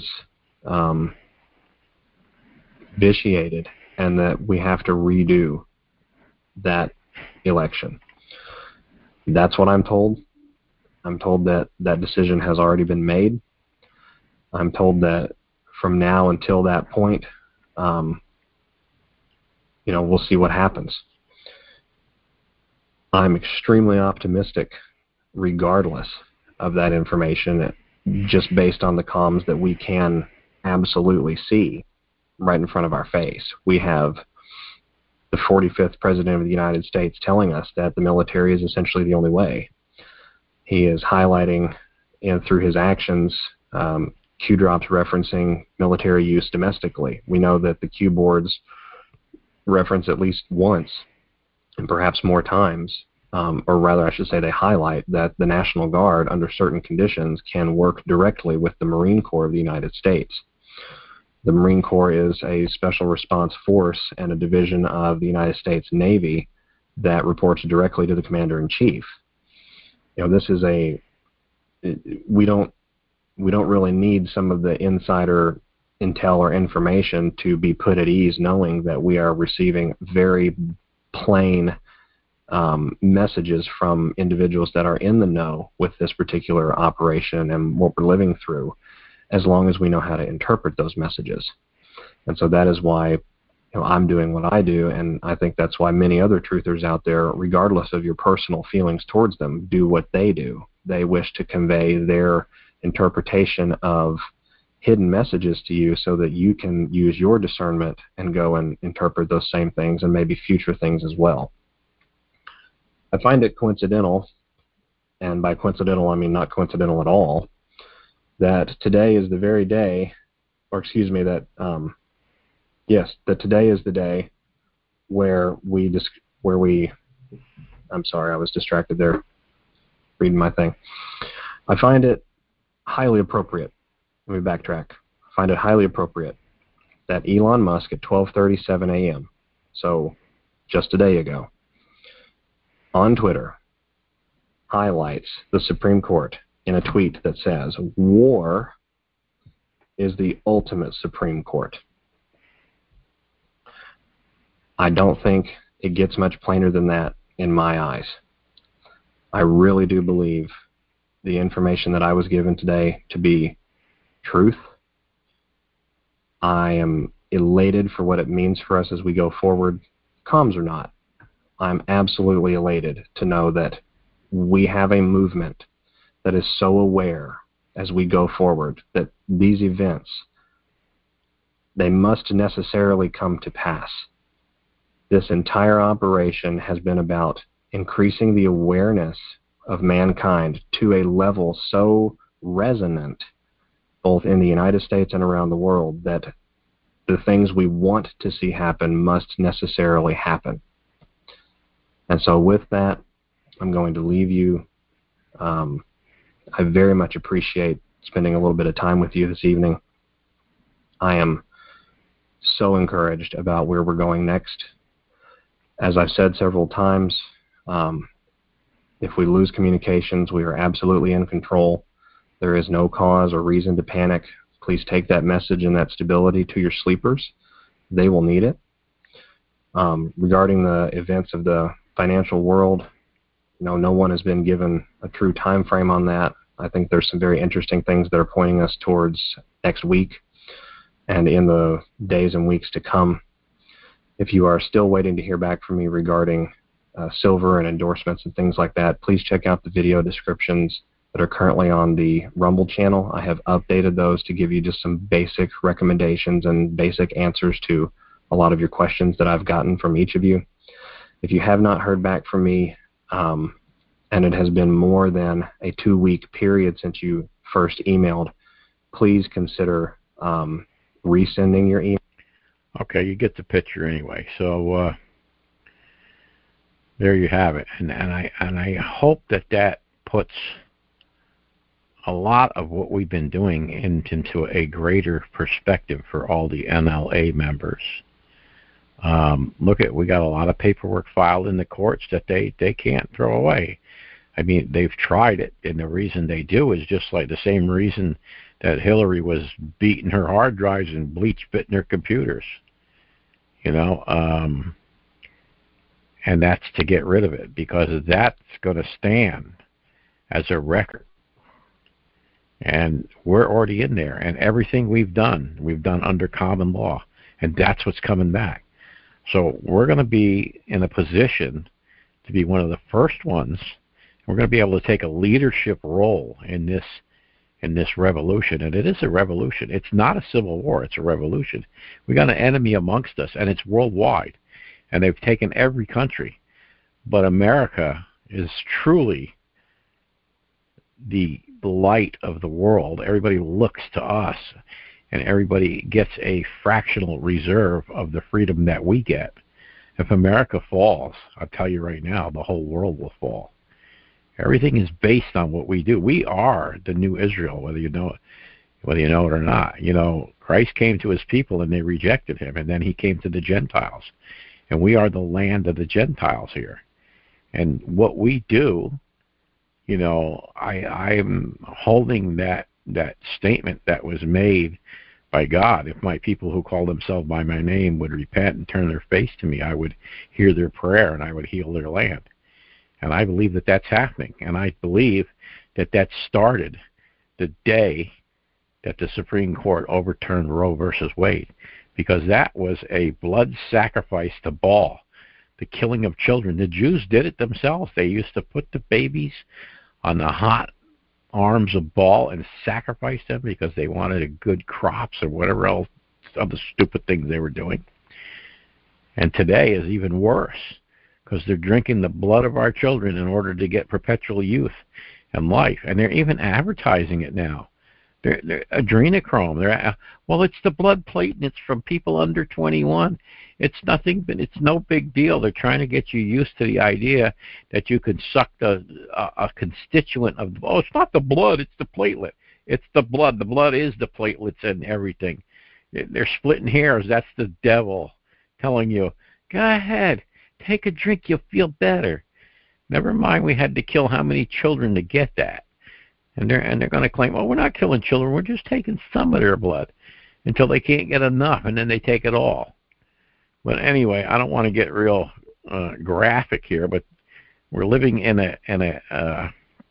vitiated and that we have to redo that election. That's what I'm told. I'm told that that decision has already been made. I'm told that from now until that point, we'll see what happens. I'm extremely optimistic regardless of that information, just based on the comms that we can absolutely see right in front of our face. We have the 45th President of the United States telling us that the military is essentially the only way. He is highlighting, through his actions, Q drops referencing military use domestically. We know that the Q boards reference at least once, and perhaps more times, or rather I should say they highlight that the National Guard, under certain conditions, can work directly with the Marine Corps of the United States. The Marine Corps is a special response force and a division of the United States Navy that reports directly to the Commander-in-Chief. This is we don't really need some of the insider intel or information to be put at ease, knowing that we are receiving very plain messages from individuals that are in the know with this particular operation and what we're living through, as long as we know how to interpret those messages. And so that is why I'm doing what I do, and I think that's why many other truthers out there, regardless of your personal feelings towards them, do what they do. They wish to convey their interpretation of hidden messages to you so that you can use your discernment and go and interpret those same things and maybe future things as well. I find it coincidental, and by coincidental I mean not coincidental at all, that today is the very day, or excuse me, that today is the day where I'm sorry, I was distracted there reading my thing. I find it highly appropriate. Let me backtrack. I find it highly appropriate that Elon Musk at 12:37 a.m., so just a day ago, on Twitter, highlights the Supreme Court in a tweet that says, "War is the ultimate Supreme Court." I don't think it gets much plainer than that in my eyes. I really do believe the information that I was given today to be truth. I am elated for what it means for us as we go forward, comms or not. I'm absolutely elated to know that we have a movement that is so aware as we go forward that these events, they must necessarily come to pass. This entire operation has been about increasing the awareness of mankind to a level so resonant, both in the United States and around the world, that the things we want to see happen must necessarily happen. And so with that, I'm going to leave you. I very much appreciate spending a little bit of time with you this evening. I am so encouraged about where we're going next. As I've said several times, if we lose communications, we are absolutely in control. There is no cause or reason to panic. Please take that message and that stability to your sleepers. They will need it. Regarding the events of the financial world, no one has been given a true time frame on that. I think there's some very interesting things that are pointing us towards next week and in the days and weeks to come. If you are still waiting to hear back from me regarding silver and endorsements and things like that, please check out the video descriptions that are currently on the Rumble channel. I have updated those to give you just some basic recommendations and basic answers to a lot of your questions that I've gotten from each of you. If you have not heard back from me, and it has been more than a 2-week period since you first emailed, please consider resending your email. Okay, you get the picture anyway. So there you have it, and I hope that puts a lot of what we've been doing into a greater perspective for all the NLA members. We got a lot of paperwork filed in the courts that they can't throw away. I mean, they've tried it, and the reason they do is just like the same reason that Hillary was beating her hard drives and bleach pitting her computers. And that's to get rid of it, because that's going to stand as a record. And we're already in there, and everything we've done under common law, and that's what's coming back. So we're going to be in a position to be one of the first ones. We're going to be able to take a leadership role in this revolution, and it is a revolution. It's not a civil war. It's a revolution. We got an enemy amongst us, and it's worldwide, and they've taken every country. But America is truly the light of the world. Everybody looks to us, and everybody gets a fractional reserve of the freedom that we get. If America falls, I'll tell you right now, the whole world will fall. Everything is based on what we do. We are the new Israel, whether you know it or not. Christ came to his people and they rejected him, and then he came to the Gentiles. And we are the land of the Gentiles here. And what we do, I'm holding that statement that was made by God. If my people who call themselves by my name would repent and turn their face to me, I would hear their prayer and I would heal their land. And I believe that that's happening. And I believe that started the day that the Supreme Court overturned Roe versus Wade, because that was a blood sacrifice to Baal, the killing of children. The Jews did it themselves. They used to put the babies on the hot arms a ball and sacrifice them because they wanted a good crops or whatever else other stupid things they were doing. And today is even worse because they're drinking the blood of our children in order to get perpetual youth and life. And they're even advertising it now. They're adrenochrome. Well, it's the blood platelets from people under 21. It's nothing, but it's no big deal. They're trying to get you used to the idea that you can suck a constituent of. Oh, it's not the blood. It's the platelet. It's the blood. The blood is the platelets and everything. They're splitting hairs. That's the devil telling you, go ahead, take a drink. You'll feel better. Never mind, we had to kill how many children to get that. And they're going to claim, well, we're not killing children. We're just taking some of their blood until they can't get enough, and then they take it all. But anyway, I don't want to get real graphic here, but we're living in a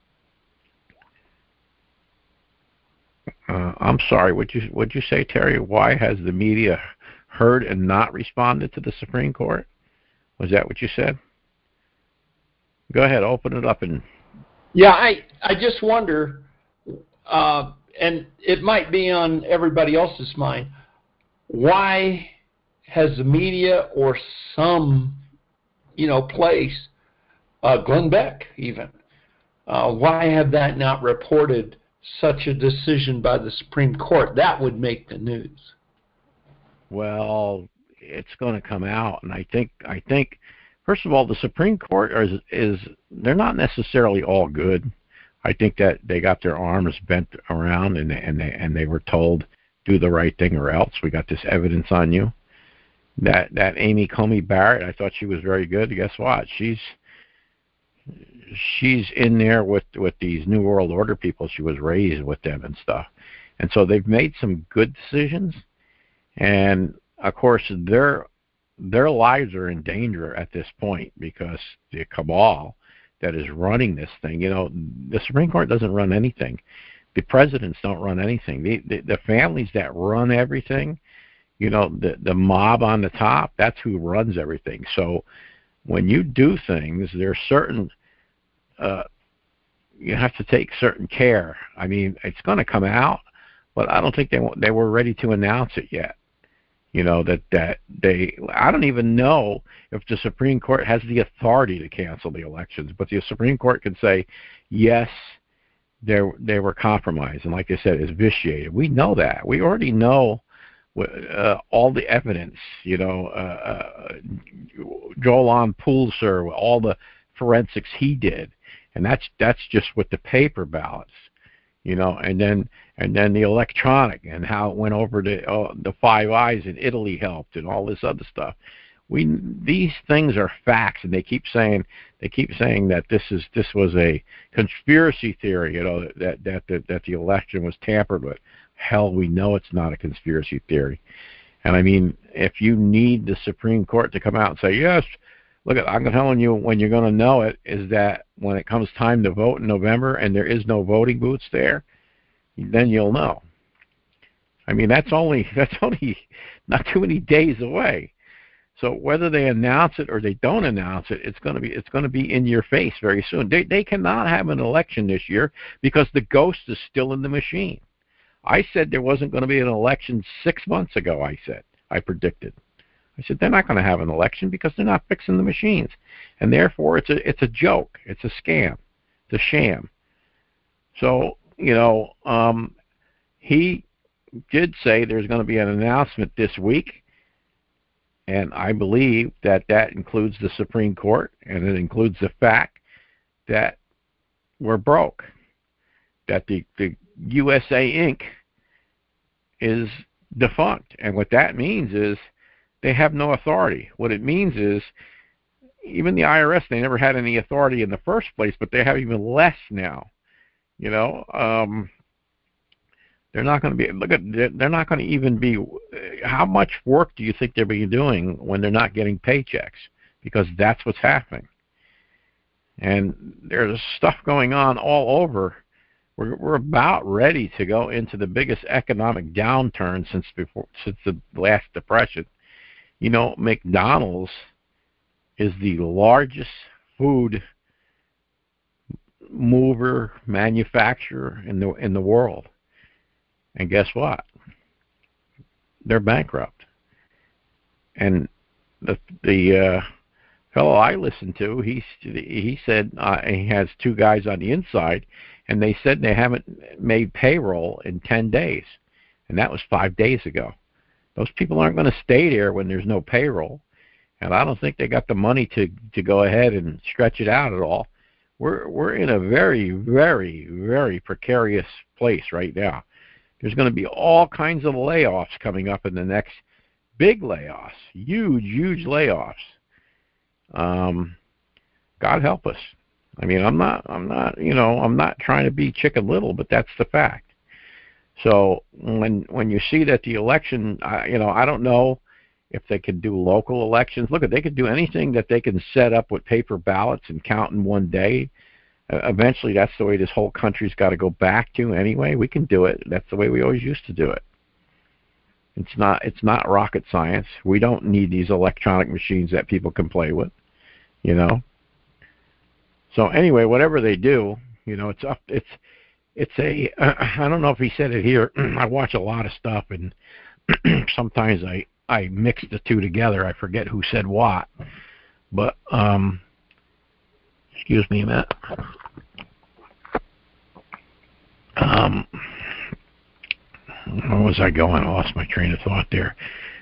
I'm sorry, what'd you say, Terry? Why has the media heard and not responded to the Supreme Court? Was that what you said? Go ahead, open it up. And yeah, I just wonder, and it might be on everybody else's mind, why has the media or some, place, Glenn Beck even, why have that not reported such a decision by the Supreme Court? That would make the news. Well, it's going to come out, and I think first of all, the Supreme Court is they're not necessarily all good. I think that they got their arms bent around and they were told do the right thing or else. We got this evidence on you. That Amy Coney Barrett, I thought she was very good. Guess what? She's in there with these New World Order people. She was raised with them and stuff, and so they've made some good decisions. And of course, their lives are in danger at this point because the cabal that is running this thing. The Supreme Court doesn't run anything. The presidents don't run anything. The families that run everything, the mob on the top, that's who runs everything. So when you do things, there's certain you have to take certain care. I mean, it's going to come out, but I don't think they were ready to announce it yet. That I don't even know if the Supreme Court has the authority to cancel the elections, but the Supreme Court can say, yes, they were compromised, and like I said, it's vitiated. We know that. We already know all the evidence. Joel on Pulitzer, all the forensics he did, and that's just with the paper ballots. And then the electronic and how it went over to the Five Eyes in Italy helped and all this other stuff. These things are facts, and they keep saying that this was a conspiracy theory, that the election was tampered with. Hell, we know it's not a conspiracy theory. And I mean, if you need the Supreme Court to come out and say, yes, look, I'm telling you, when you're going to know it is that when it comes time to vote in November and there is no voting booths there, then you'll know. I mean, that's only not too many days away. So whether they announce it or they don't announce it, it's going to be in your face very soon. They cannot have an election this year because the ghost is still in the machine. I said there wasn't going to be an election 6 months ago. I predicted. I said they're not going to have an election because they're not fixing the machines, and therefore it's a joke. It's a scam. It's a sham. So he did say there's going to be an announcement this week, and I believe that includes the Supreme Court, and it includes the fact that we're broke, that the USA Inc. is defunct, and what that means is they have no authority. What it means is even the IRS, they never had any authority in the first place, but they have even less now. They're not going to be. They're not going to even be. How much work do you think they're be doing when they're not getting paychecks? Because that's what's happening. And there's stuff going on all over. We're about ready to go into the biggest economic downturn since the last depression. McDonald's is the largest food mover manufacturer in the world. And guess what? They're bankrupt. And the fellow I listened to, he said he has two guys on the inside, and they said they haven't made payroll in 10 days, and that was 5 days ago. Those people aren't going to stay there when there's no payroll, and I don't think they got the money to go ahead and stretch it out at all. We're in a very, very, very precarious place right now. There's going to be all kinds of layoffs coming up in the next big layoffs, huge layoffs. God help us. I mean, I'm not trying to be Chicken Little, but that's the fact. So when you see that the election, I don't know if they could do local elections. Look, they could do anything that they can set up with paper ballots and count in one day. Eventually, that's the way this whole country's got to go back to anyway. We can do it. That's the way we always used to do it. It's not rocket science. We don't need these electronic machines that people can play with, So anyway, whatever they do, it's up. It's a. I don't know if he said it here. I watch a lot of stuff, and sometimes I mix the two together. I forget who said what, but excuse me a minute. Where was I going? I lost my train of thought there.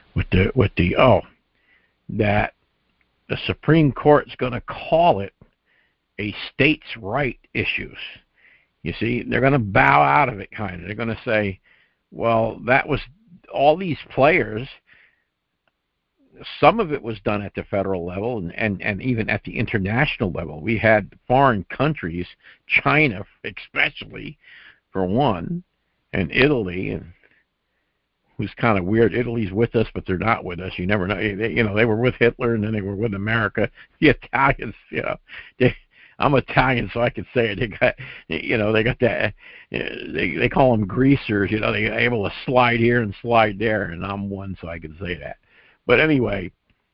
That the Supreme Court's going to call it a states' right issues. You see, they're going to bow out of it, kind of. They're going to say, well, that was all these players. Some of it was done at the federal level and even at the international level. We had foreign countries, China especially, for one, and Italy, and who's kind of weird. Italy's with us, but they're not with us. You never know. They were with Hitler, and then they were with America. The Italians, I'm Italian, so I can say it. They got that. They call them greasers. They're able to slide here and slide there, and I'm one, so I can say that. But anyway,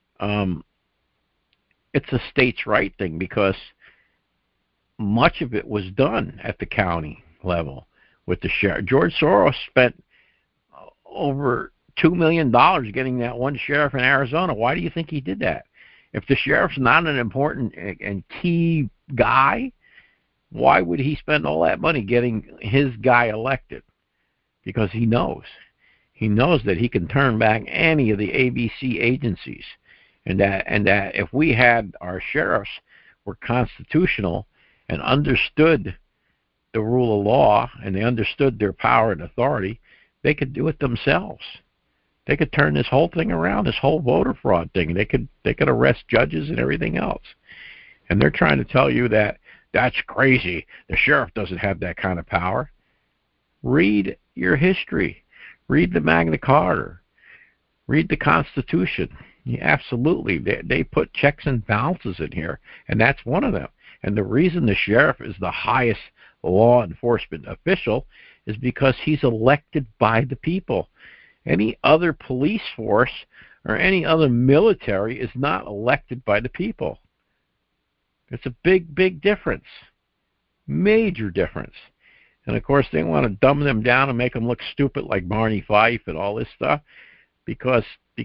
it's a states' right thing because much of it was done at the county level with the sheriff. George Soros spent over $2 million getting that one sheriff in Arizona. Why do you think he did that? If the sheriff's not an important and key guy, why would he spend all that money getting his guy elected? Because he knows. He knows that he can turn back any of the ABC agencies, and that if we had our sheriffs were constitutional and understood the rule of law and they understood their power and authority, they could do it themselves. They could turn this whole thing around, this whole voter fraud thing. They could arrest judges and everything else. And they're trying to tell you that that's crazy. The sheriff doesn't have that kind of power. Read your history. Read the Magna Carta. Read the Constitution. Yeah, absolutely. They put checks and balances in here, and that's one of them. And the reason the sheriff is the highest law enforcement official is because he's elected by the people. Any other police force or any other military is not elected by the people. It's a big, big difference. Major difference. And, of course, they want to dumb them down and make them look stupid like Barney Fife and all this stuff because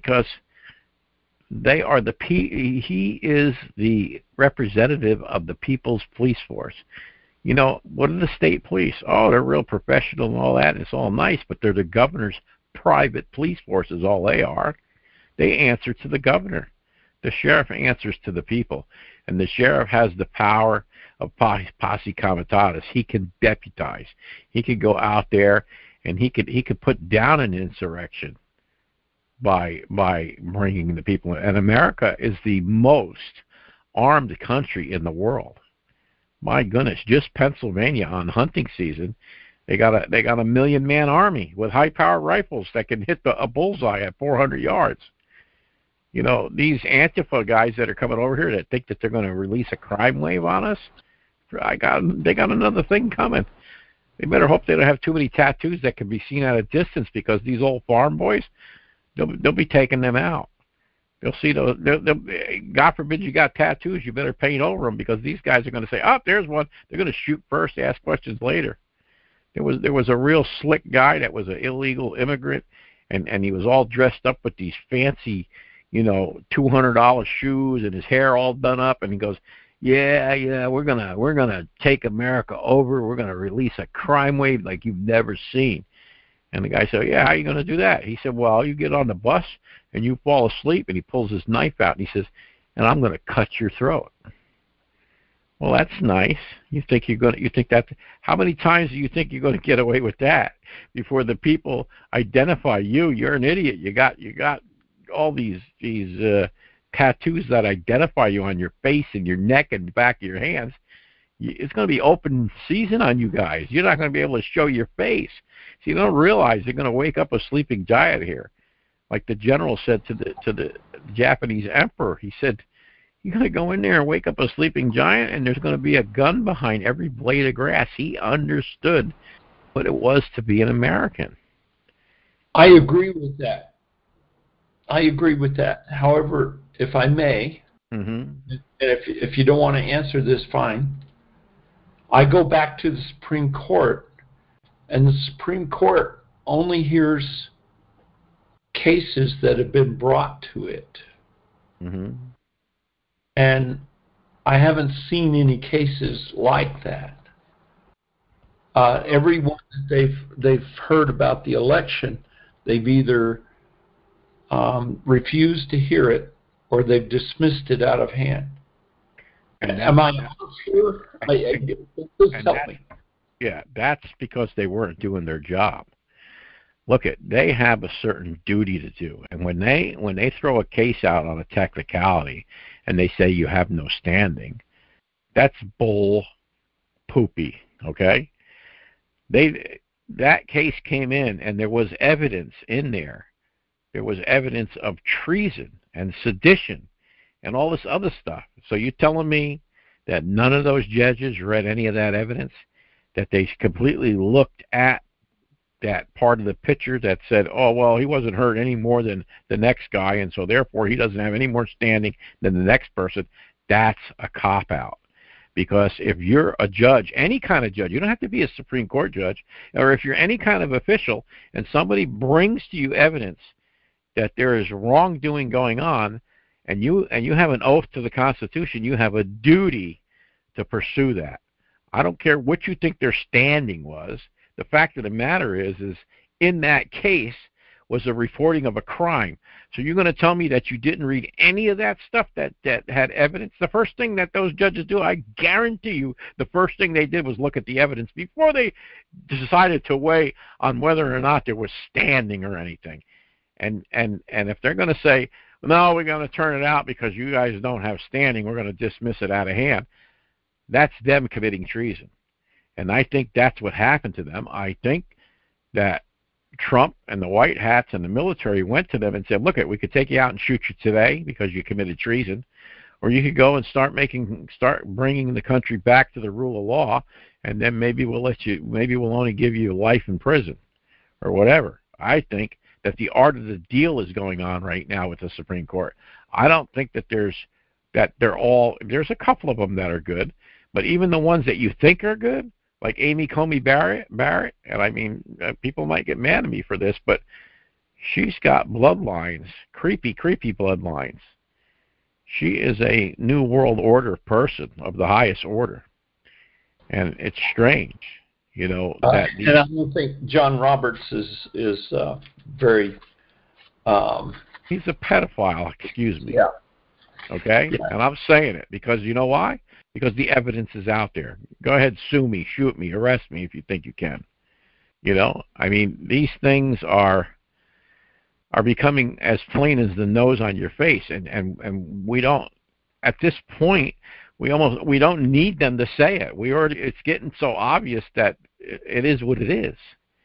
they are he is the representative of the people's police force. What are the state police? Oh, they're real professional and all that, and it's all nice, but they're the governor's private police force is all they are. They answer to the governor. The sheriff answers to the people, and the sheriff has the power of posse comitatus. He can deputize. He could go out there and he could put down an insurrection by bringing the people in. And America is the most armed country in the world. My goodness, just Pennsylvania on hunting season, they got a 1,000,000-man army with high-powered rifles that can hit a bullseye at 400 yards. These Antifa guys that are coming over here that think that they're going to release a crime wave on us, they got another thing coming. They better hope they don't have too many tattoos that can be seen at a distance because these old farm boys, they'll be taking them out. You'll see those. God forbid you got tattoos, you better paint over them, because these guys are going to say, "Oh, there's one." They're going to shoot first, ask questions later. There was a real slick guy that was an illegal immigrant, and he was all dressed up with these fancy, $200 shoes, and his hair all done up, and he goes, yeah, we're gonna take America over. We're gonna release a crime wave like you've never seen. And the guy said, yeah, how are you gonna do that? He said, well, you get on the bus and you fall asleep. And he pulls his knife out and he says, and I'm gonna cut your throat. Well, that's nice. You think that? How many times do you think you're going to get away with that before the people identify you? You're an idiot. You got all these tattoos that identify you on your face and your neck and the back of your hands. It's going to be open season on you guys. You're not going to be able to show your face. So you don't realize they're going to wake up a sleeping giant here, like the general said to the Japanese emperor. He said, you're going to go in there and wake up a sleeping giant, and there's going to be a gun behind every blade of grass. He understood what it was to be an American. I agree with that. However, if I may, and if you don't want to answer this, fine. I go back to the Supreme Court, and the Supreme Court only hears cases that have been brought to it. And I haven't seen any cases like that. Everyone that they've heard about the election, they've either refused to hear it or they've dismissed it out of hand. Am I sure? Help me. Yeah, that's because they weren't doing their job. Look, they have a certain duty to do, and when they throw a case out on a technicality and they say you have no standing, that's bull poopy, okay? That case came in, and there was evidence in there. There was evidence of treason and sedition and all this other stuff. So you telling me that none of those judges read any of that evidence, that they completely looked at that part of the picture that said, oh, well, he wasn't hurt any more than the next guy, and so therefore he doesn't have any more standing than the next person? That's a cop-out. Because if you're a judge, any kind of judge, you don't have to be a Supreme Court judge, or if you're any kind of official and somebody brings to you evidence that there is wrongdoing going on, and you have an oath to the Constitution, you have a duty to pursue that. I don't care what you think their standing was. The fact of the matter is in that case was a reporting of a crime. So you're going to tell me that you didn't read any of that stuff that had evidence? The first thing that those judges do, I guarantee you, the first thing they did was look at the evidence before they decided to weigh on whether or not there was standing or anything. And if they're going to say, no, we're going to turn it out because you guys don't have standing, we're going to dismiss it out of hand, that's them committing treason. And I think that's what happened to them. I think that Trump and the White Hats and the military went to them and said, look, we could take you out and shoot you today because you committed treason, or you could go and start bringing the country back to the rule of law, and then maybe we'll only give you life in prison or whatever. I think that the art of the deal is going on right now with the Supreme Court. I don't think that there's a couple of them that are good, but even the ones that you think are good, like Amy Coney Barrett, and I mean, people might get mad at me for this, but she's got bloodlines, creepy bloodlines. She is a New World Order person of the highest order, and it's strange, and I don't think John Roberts is very. He's a pedophile, excuse me. Yeah. Okay, yeah. And I'm saying it because you know why? Because the evidence is out there. Go ahead, sue me, shoot me, arrest me if you think you can. I mean, these things are becoming as plain as the nose on your face, and we don't, at this point, we don't need them to say it. It's getting so obvious that it is what it is.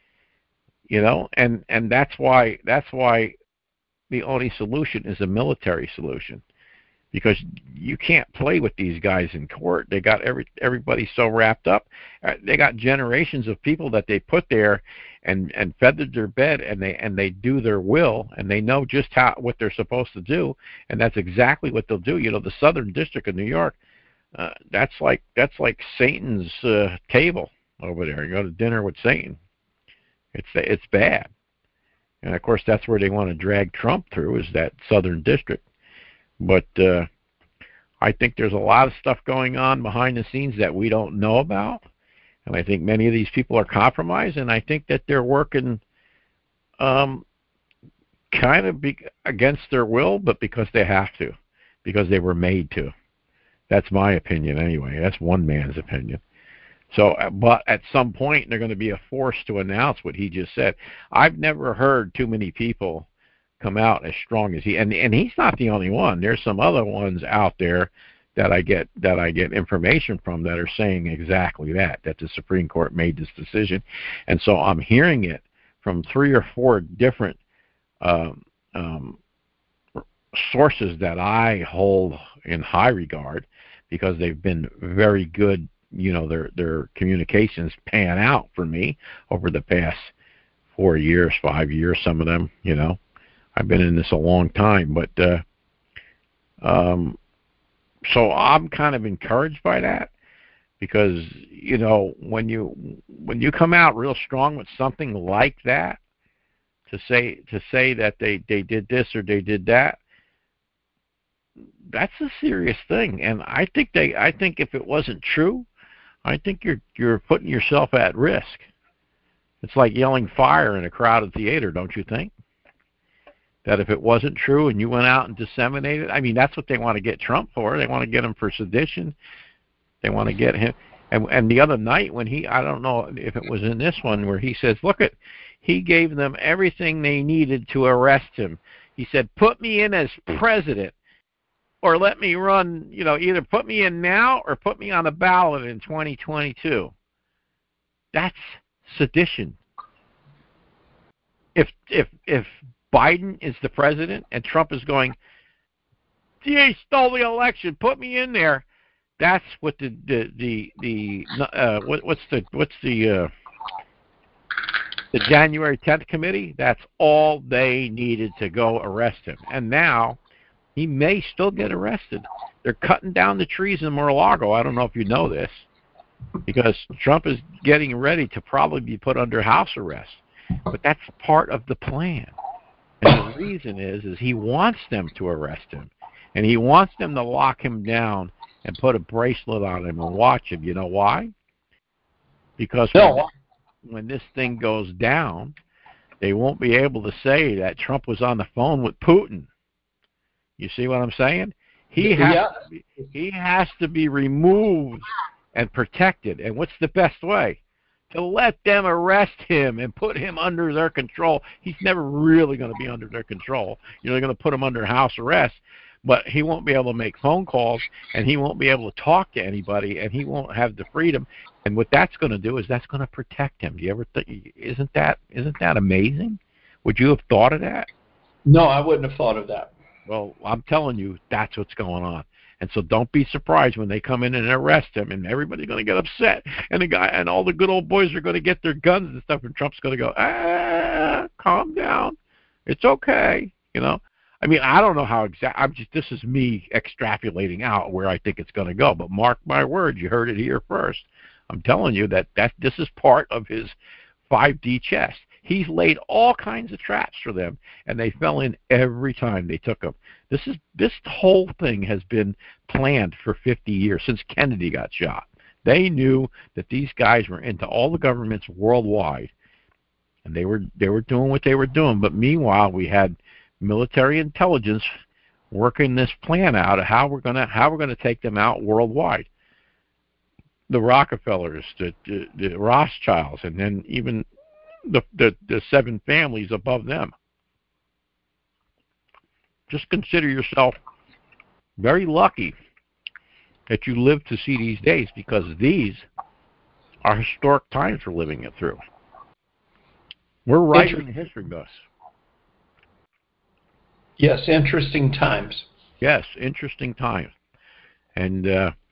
And that's why the only solution is a military solution. because you can't play with these guys in court. They got everybody so wrapped up. They got generations of people that they put there and feathered their bed, and they do their will, and they know just what they're supposed to do, and that's exactly what they'll do. You know, the Southern District of New York, that's like Satan's table over there. You go to dinner with Satan. It's bad, and of course that's where they want to drag Trump through, is that Southern District. But I think there's a lot of stuff going on behind the scenes that we don't know about. And I think many of these people are compromised, and I think that they're working kind of against their will, but because they have to, because they were made to. That's my opinion anyway. That's one man's opinion. So, but at some point, they're going to be forced to announce what he just said. I've never heard too many people come out as strong as he, and he's not the only one. There's some other ones out there that I get information from that are saying exactly that the Supreme Court made this decision. And so I'm hearing it from 3 or 4 different sources that I hold in high regard, because they've been very good. You know, their communications pan out for me over the past 4 years, 5 years, some of them, you know. I've been in this a long time, but so I'm kind of encouraged by that, because, you know, when you come out real strong with something like that, to say that they did this or they did that, that's a serious thing. And I think if it wasn't true, I think you're putting yourself at risk. It's like yelling fire in a crowded theater, don't you think? That if it wasn't true and you went out and disseminated, I mean, that's what they want to get Trump for. They want to get him for sedition. They want to get him. And the other night when I don't know if it was in this one, where he says, he gave them everything they needed to arrest him. He said, put me in as president, or let me run, you know, either put me in now or put me on the ballot in 2022. That's sedition. If Biden is the president and Trump is going, he stole the election, put me in there, that's what the January 10th committee, that's all they needed to go arrest him. And now he may still get arrested. They're cutting down the trees in Mar-a-Lago. I don't know if you know this, because Trump is getting ready to probably be put under house arrest. But that's part of the plan. And the reason is he wants them to arrest him. And he wants them to lock him down and put a bracelet on him and watch him. You know why? Because when this thing goes down, they won't be able to say that Trump was on the phone with Putin. You see what I'm saying? He has to be removed and protected. And what's the best way? To let them arrest him and put him under their control. He's never really going to be under their control. You know, they're going to put him under house arrest, but he won't be able to make phone calls, and he won't be able to talk to anybody, and he won't have the freedom. And what that's going to do is that's going to protect him. Do you ever think? Isn't that amazing? Would you have thought of that? No, I wouldn't have thought of that. Well, I'm telling you, that's what's going on. And so don't be surprised when they come in and arrest him, and everybody's going to get upset, and the guy and all the good old boys are going to get their guns and stuff, and Trump's going to go, calm down, it's okay, you know. I mean, I don't know how this is me extrapolating out where I think it's going to go, but mark my words, you heard it here first. I'm telling you that this is part of his 5D chess. He's laid all kinds of traps for them, and they fell in every time they took them. This whole thing has been planned for 50 years, since Kennedy got shot. They knew that these guys were into all the governments worldwide, and they were doing what they were doing. But meanwhile, we had military intelligence working this plan out of how we're gonna take them out worldwide. The Rockefellers, the Rothschilds, and then even the 7 families above them. Just consider yourself very lucky that you lived to see these days, because these are historic times we're living it through. We're writing the history books. Yes, interesting times. Yes, interesting times. And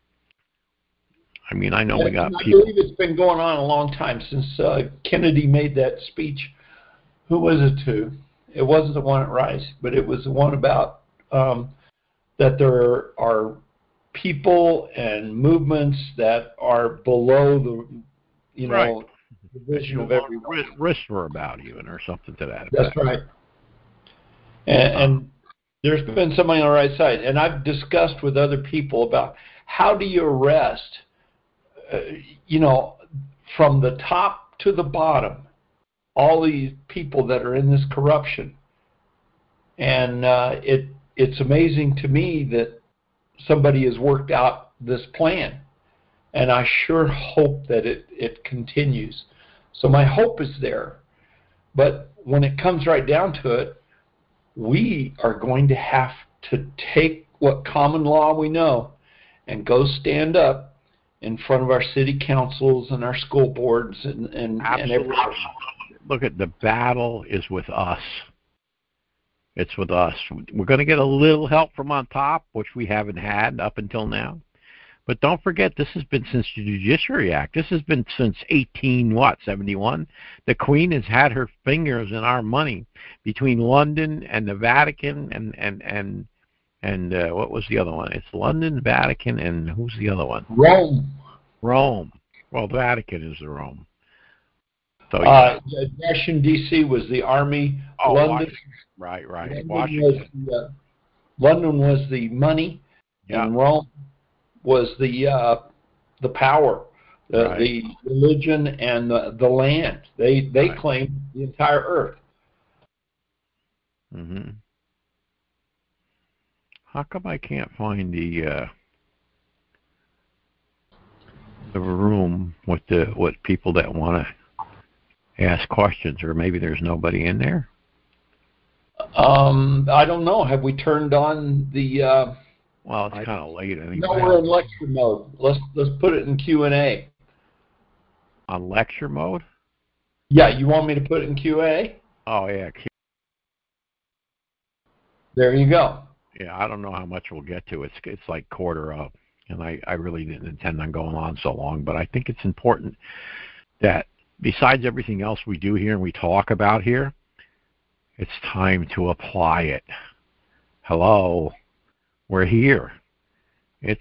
I mean, I know we got I people. believe it's been going on a long time since Kennedy made that speech. Who was it to? It wasn't the one at Rice, but it was the one about that there are people and movements that are below the, Right. the vision of everyone. Whisper about even, or something to that effect. That's right. And there's been somebody on the right side, and I've discussed with other people about how do you arrest, from the top to the bottom, all these people that are in this corruption. And it's amazing to me that somebody has worked out this plan. And I sure hope that it continues. So my hope is there. But when it comes right down to it, we are going to have to take what common law we know and go stand up in front of our city councils and our school boards and everything. Look at the battle is with us. It's with us. We're going to get a little help from on top, which we haven't had up until now. But don't forget, this has been since the Judiciary Act. This has been since 71. The Queen has had her fingers in our money between London and the Vatican and what was the other one? It's London, Vatican, and who's the other one? Rome. Well, the Vatican is the Rome. So Washington, D.C. was the Army. Oh, London, right. Washington. London was the money, and Rome was the power, the religion, and the land. They claimed the entire earth. Mm-hmm. How come I can't find the room with people that want to ask questions, or maybe there's nobody in there? I don't know. Have we turned on the? Well, it's kind of late. I think. No, we're in lecture mode. Let's put it in Q&A. On lecture mode? Yeah, you want me to put it in Q&A? Oh yeah. There you go. Yeah, I don't know how much we'll get to. It's like quarter up, and I really didn't intend on going on so long, but I think it's important that besides everything else we do here and we talk about here, it's time to apply it. Hello, we're here. It's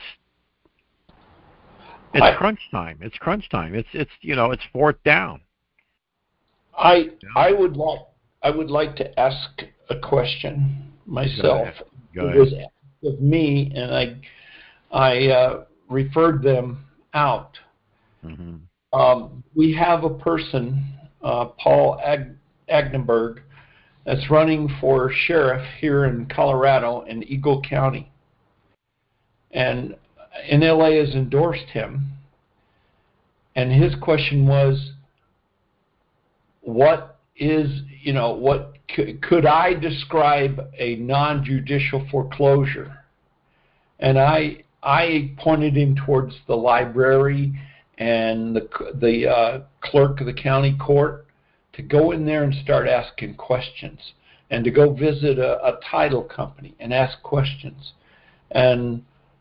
crunch time. It's crunch time. It's fourth down. I would like to ask a question myself. Go ahead. It was asked of me, and I referred them out. Mm-hmm. We have a person, Paul Agnenberg, that's running for sheriff here in Colorado in Eagle County. And NLA has endorsed him. And his question was, could I describe a non-judicial foreclosure? And I pointed him towards the library and the clerk of the county court to go in there and start asking questions, and to go visit a title company and ask questions, and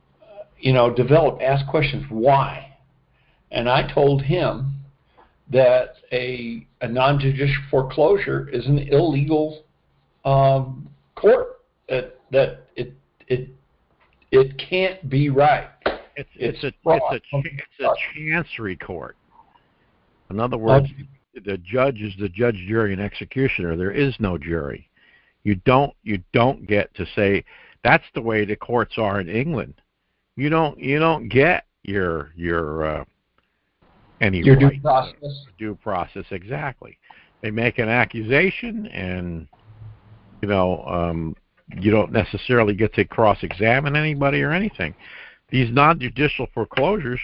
ask questions. Why? And I told him that a non-judicial foreclosure is an illegal court. That it can't be right. It's a chancery court. In other words, the judge is the judge, jury, and executioner. There is no jury. You don't get to say that's the way the courts are in England. You don't get your due process. Due process, exactly. They make an accusation, and you don't necessarily get to cross-examine anybody or anything. These non-judicial foreclosures,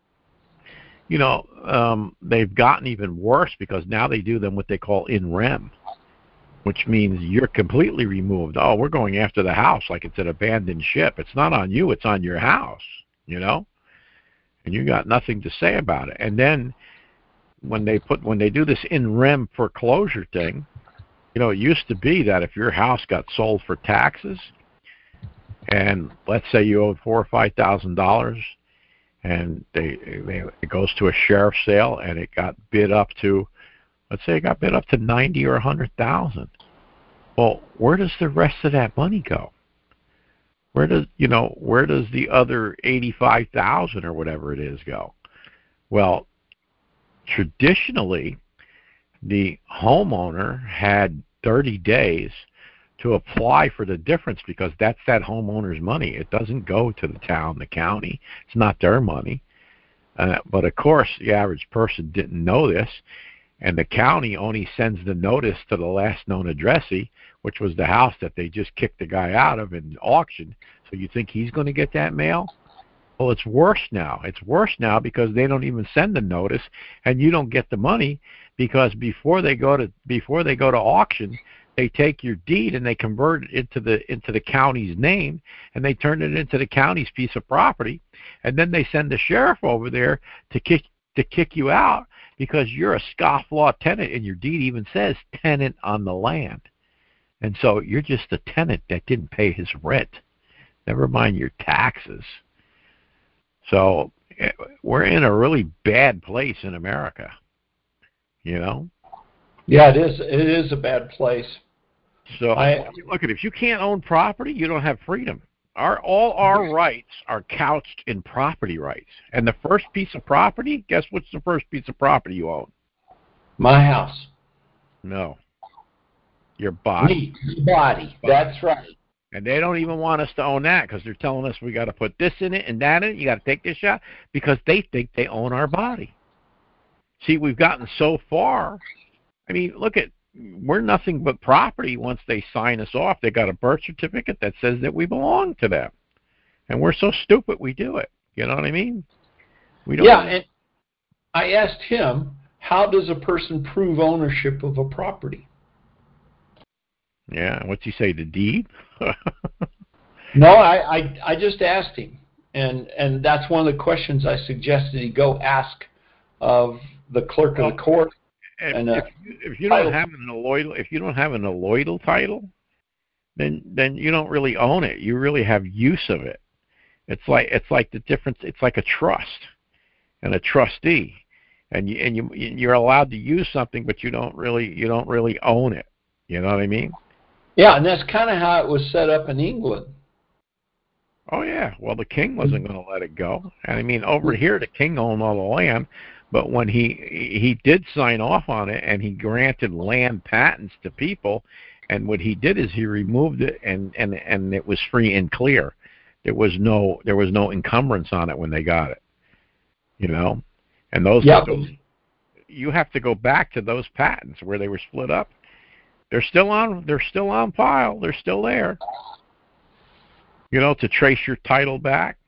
they've gotten even worse because now they do them what they call in rem, which means you're completely removed. Oh, we're going after the house like it's an abandoned ship. It's not on you, it's on your house, and you got nothing to say about it. And then when they do this in rem foreclosure thing, it used to be that if your house got sold for taxes, and let's say you owe $4,000 or $5,000, and it goes to a sheriff's sale, and it got bid up to, let's say it got bid up to 90 or 100,000. Well, where does the rest of that money go? Where does the other 85,000 or whatever it is go? Well, traditionally, the homeowner had 30 days to apply for the difference, because that's that homeowner's money. It doesn't go to the town, the county. It's not their money. But of course, the average person didn't know this, and the county only sends the notice to the last known addressee, which was the house that they just kicked the guy out of in auction. So you think he's going to get that mail? Well, it's worse now. It's worse now because they don't even send the notice, and you don't get the money, because before they go to auction, they take your deed and they convert it into the county's name, and they turn it into the county's piece of property, and then they send the sheriff over there to kick you out because you're a scofflaw tenant, and your deed even says tenant on the land. And so you're just a tenant that didn't pay his rent, never mind your taxes. So we're in a really bad place in America, you know? Yeah, it is. It is a bad place. So look, if you can't own property, you don't have freedom. All our rights are couched in property rights. And the first piece of property, guess what's the first piece of property you own? My house. No. Your body. Me, body. That's right. And they don't even want us to own that, because they're telling us we got to put this in it and that in it. You got to take this shot, because they think they own our body. See, we've gotten so far. I mean, look at, we're nothing but property once they sign us off. They got a birth certificate that says that we belong to them. And we're so stupid we do it. You know what I mean? We don't. Yeah, and I asked him, how does a person prove ownership of a property? Yeah, what's he say, the deed? No, I just asked him. And that's one of the questions I suggested he go ask of the clerk of the court. If you don't have an alloidal title, then you don't really own it. You really have use of it. It's like the difference. It's like a trust and a trustee, and you're allowed to use something, but you don't really own it. You know what I mean? Yeah, and that's kind of how it was set up in England. Oh yeah. Well, the king wasn't going to let it go, and I mean, over here the king owned all the land. But when he did sign off on it, and he granted land patents to people, and what he did is he removed it, and it was free and clear. There was no encumbrance on it when they got it. You know, and those you have to go back to those patents where they were split up. They're still on file. They're still there. You know, to trace your title back.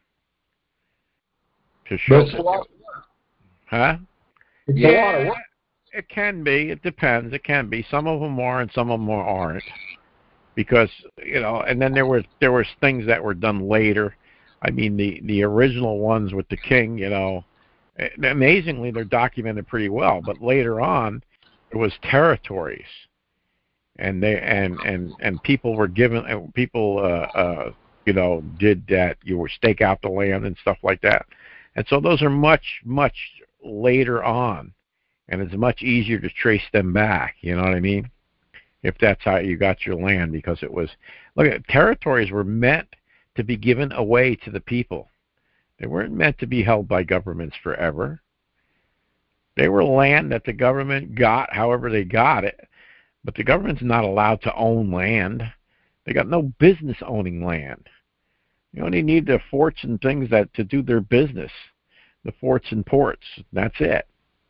To show. Huh? It's a lot of work. It can be. It depends. It can be. Some of them are, and some of them aren't. Because, you know, and then there was things that were done later. I mean, the original ones with the king, you know, amazingly they're documented pretty well. But later on, there was territories, and people were given you know, did that. You were stake out the land and stuff like that. And so those are much later on, and it's much easier to trace them back. You know what I mean? If that's how you got your land, because it was, look, territories were meant to be given away to the people. They weren't meant to be held by governments forever. They were land that the government got however they got it, but the government's not allowed to own land. They got no business owning land. You only need the forts and things that to do their business. The forts and ports. That's it.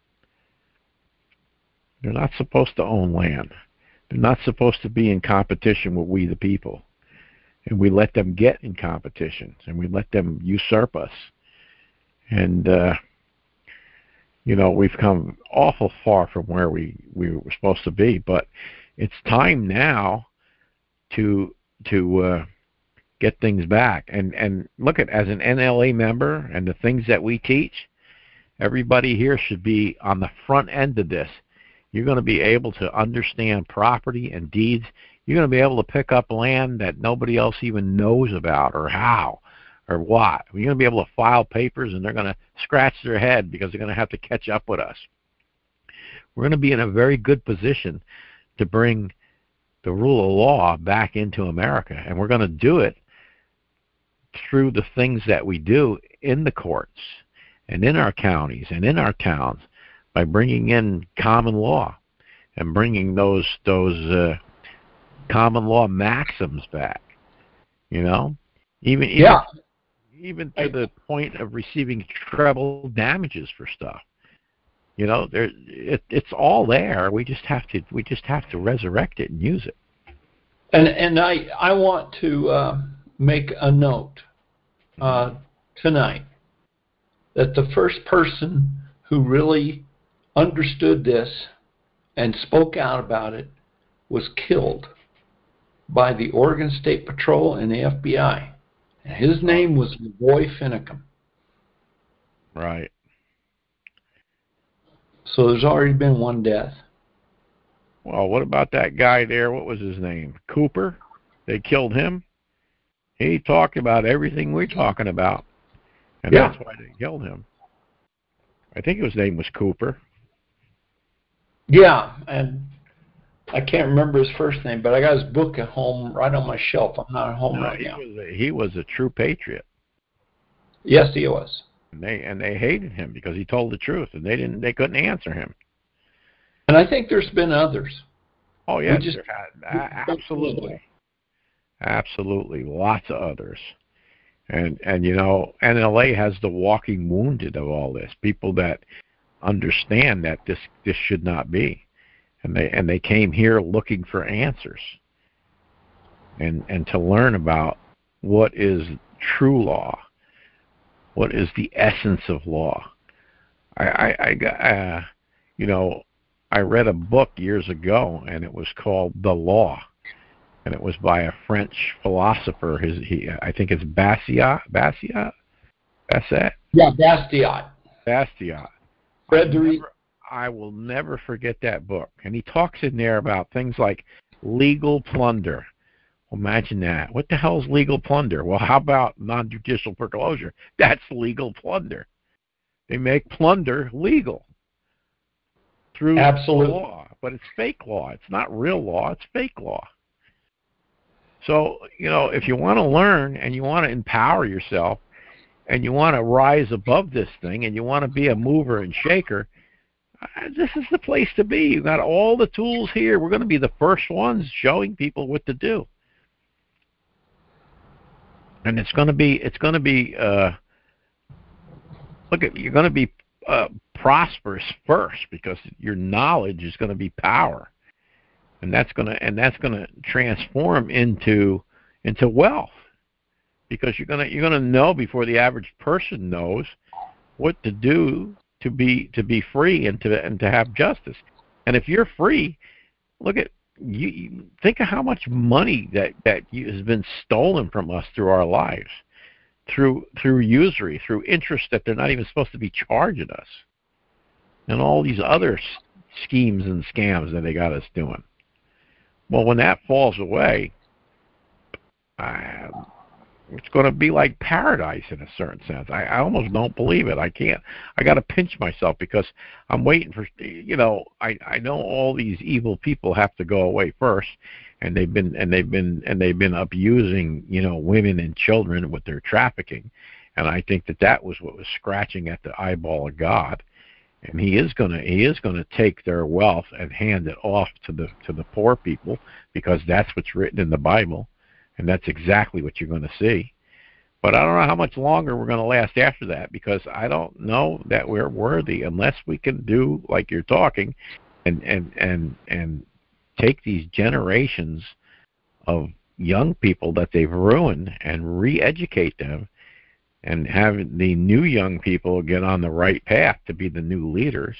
They're not supposed to own land. They're not supposed to be in competition with we the people. And we let them get in competition, and we let them usurp us. And, you know, we've come awful far from where we were supposed to be. But it's time now to get things back. And look at, as an NLA member and the things that we teach, everybody here should be on the front end of this. You're going to be able to understand property and deeds. You're going to be able to pick up land that nobody else even knows about or how or what. You're going to be able to file papers, and they're going to scratch their head because they're going to have to catch up with us. We're going to be in a very good position to bring the rule of law back into America, and we're going to do it through the things that we do in the courts and in our counties and in our towns by bringing in common law and bringing those common law maxims back, even to the point of receiving treble damages for stuff. It's all there. We just have to resurrect it and use it. And I want to make a note tonight that the first person who really understood this and spoke out about it was killed by the Oregon State Patrol and the FBI. And his name was Roy Finicum. Right. So there's already been one death. Well, what about that guy there? What was his name? Cooper? They killed him? He talked about everything we're talking about. And that's why they killed him. I think his name was Cooper. Yeah, and I can't remember his first name, but I got his book at home right on my shelf. I'm not at home right now. He was a true patriot. Yes, he was. And they hated him because he told the truth, and they couldn't answer him. And I think there's been others. Oh yes, absolutely, lots of others. And NLA has the walking wounded of all this. People that understand that this should not be, and they came here looking for answers, and to learn about what is true law, what is the essence of law. I read a book years ago, and it was called The Law, and it was by a French philosopher. I think it's Bastiat. Bastiat? Yeah, Bastiat. Bastiat. Frederick. I will never forget that book. And he talks in there about things like legal plunder. Well, imagine that. What the hell is legal plunder? Well, how about non-judicial foreclosure? That's legal plunder. They make plunder legal through law, but it's fake law. It's not real law. It's fake law. So, if you want to learn and you want to empower yourself and you want to rise above this thing and you want to be a mover and shaker, this is the place to be. You've got all the tools here. We're going to be the first ones showing people what to do. And you're going to be prosperous first, because your knowledge is going to be power. And that's going to transform into wealth, because you're going to know before the average person knows what to do to be free and to have justice. And if you're free, look at you. Think of how much money that has been stolen from us through our lives, through usury, through interest that they're not even supposed to be charging us, and all these other schemes and scams that they got us doing. Well, when that falls away, it's going to be like paradise in a certain sense. I almost don't believe it. I can't. I got to pinch myself, because I'm waiting for. I know all these evil people have to go away first, and they've been abusing women and children with their trafficking, and I think that was what was scratching at the eyeball of God. And he is going to take their wealth and hand it off to the poor people, because that's what's written in the Bible, and that's exactly what you're going to see. But I don't know how much longer we're going to last after that, because I don't know that we're worthy unless we can do like you're talking, and take these generations of young people that they've ruined and re-educate them, and have the new young people get on the right path to be the new leaders.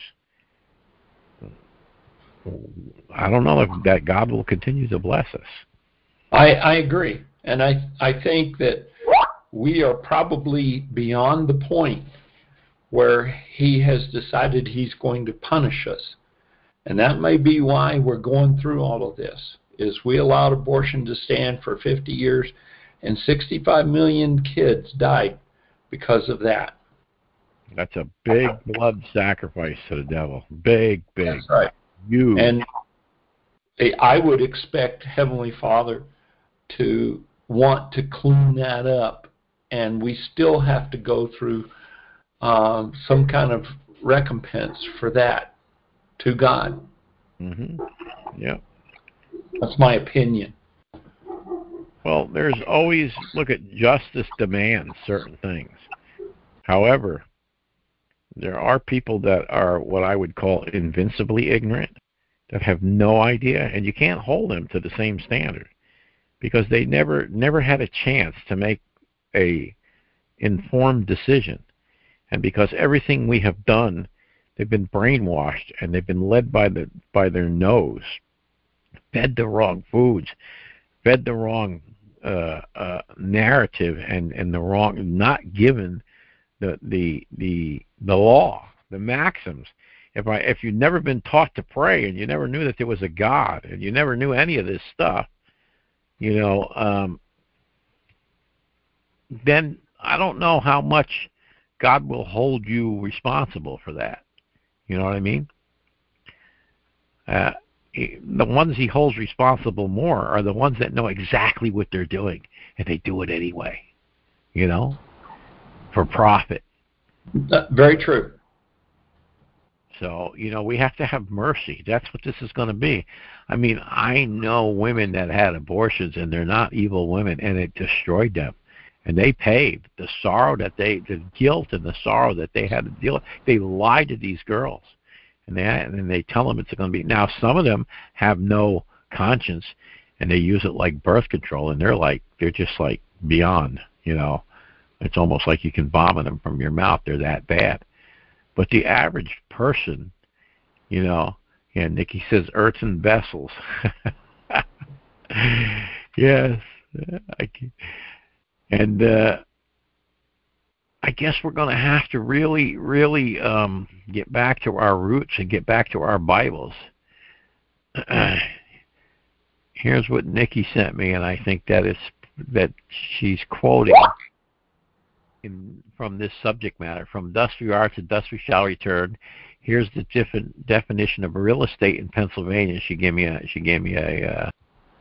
I don't know if that God will continue to bless us. I agree. And I think that we are probably beyond the point where he has decided he's going to punish us. And that may be why we're going through all of this, is we allowed abortion to stand for 50 years, and 65 million kids died because of that. That's a big blood sacrifice to the devil. Big. That's right. Huge. And I would expect Heavenly Father to want to clean that up, and we still have to go through some kind of recompense for that to God. Mm-hmm. Yep. That's my opinion. Well, there's always, look at justice demands certain things. However, there are people that are what I would call invincibly ignorant, that have no idea, and you can't hold them to the same standard because they never had a chance to make a informed decision. And because everything we have done, they've been brainwashed and they've been led by their nose, fed the wrong foods, fed the wrong narrative, and the wrong, not given the law, the maxims. If you've never been taught to pray and you never knew that there was a God and you never knew any of this stuff, then I don't know how much God will hold you responsible for that. You know what I mean? The ones he holds responsible more are the ones that know exactly what they're doing, and they do it anyway, for profit. Very true. So, we have to have mercy. That's what this is going to be. I mean, I know women that had abortions, and they're not evil women, and it destroyed them. And they paid the guilt and the sorrow that they had to deal with. They lied to these girls. And they tell them it's going to be. Now, some of them have no conscience, and they use it like birth control, and they're just like beyond, It's almost like you can vomit them from your mouth. They're that bad. But the average person, and Nikki says earthen vessels. Yes. And I guess we're going to have to really, really get back to our roots and get back to our Bibles. Here's what Nikki sent me, and I think that she's quoting from this subject matter. From dust we are, to dust we shall return. Here's the definition of real estate in Pennsylvania. She gave me a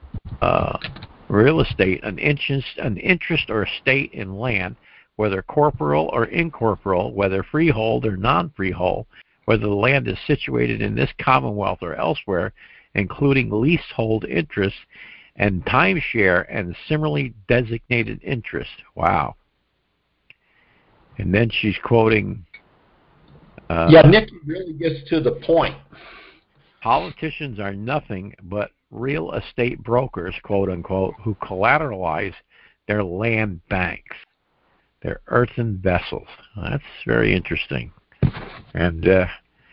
real estate, an interest or estate in land, whether corporeal or incorporeal, whether freehold or non-freehold, whether the land is situated in this Commonwealth or elsewhere, including leasehold interest and timeshare and similarly designated interest. Wow. And then she's quoting... Nick really gets to the point. Politicians are nothing but real estate brokers, quote unquote, who collateralize their land banks. They're earthen vessels. That's very interesting. And it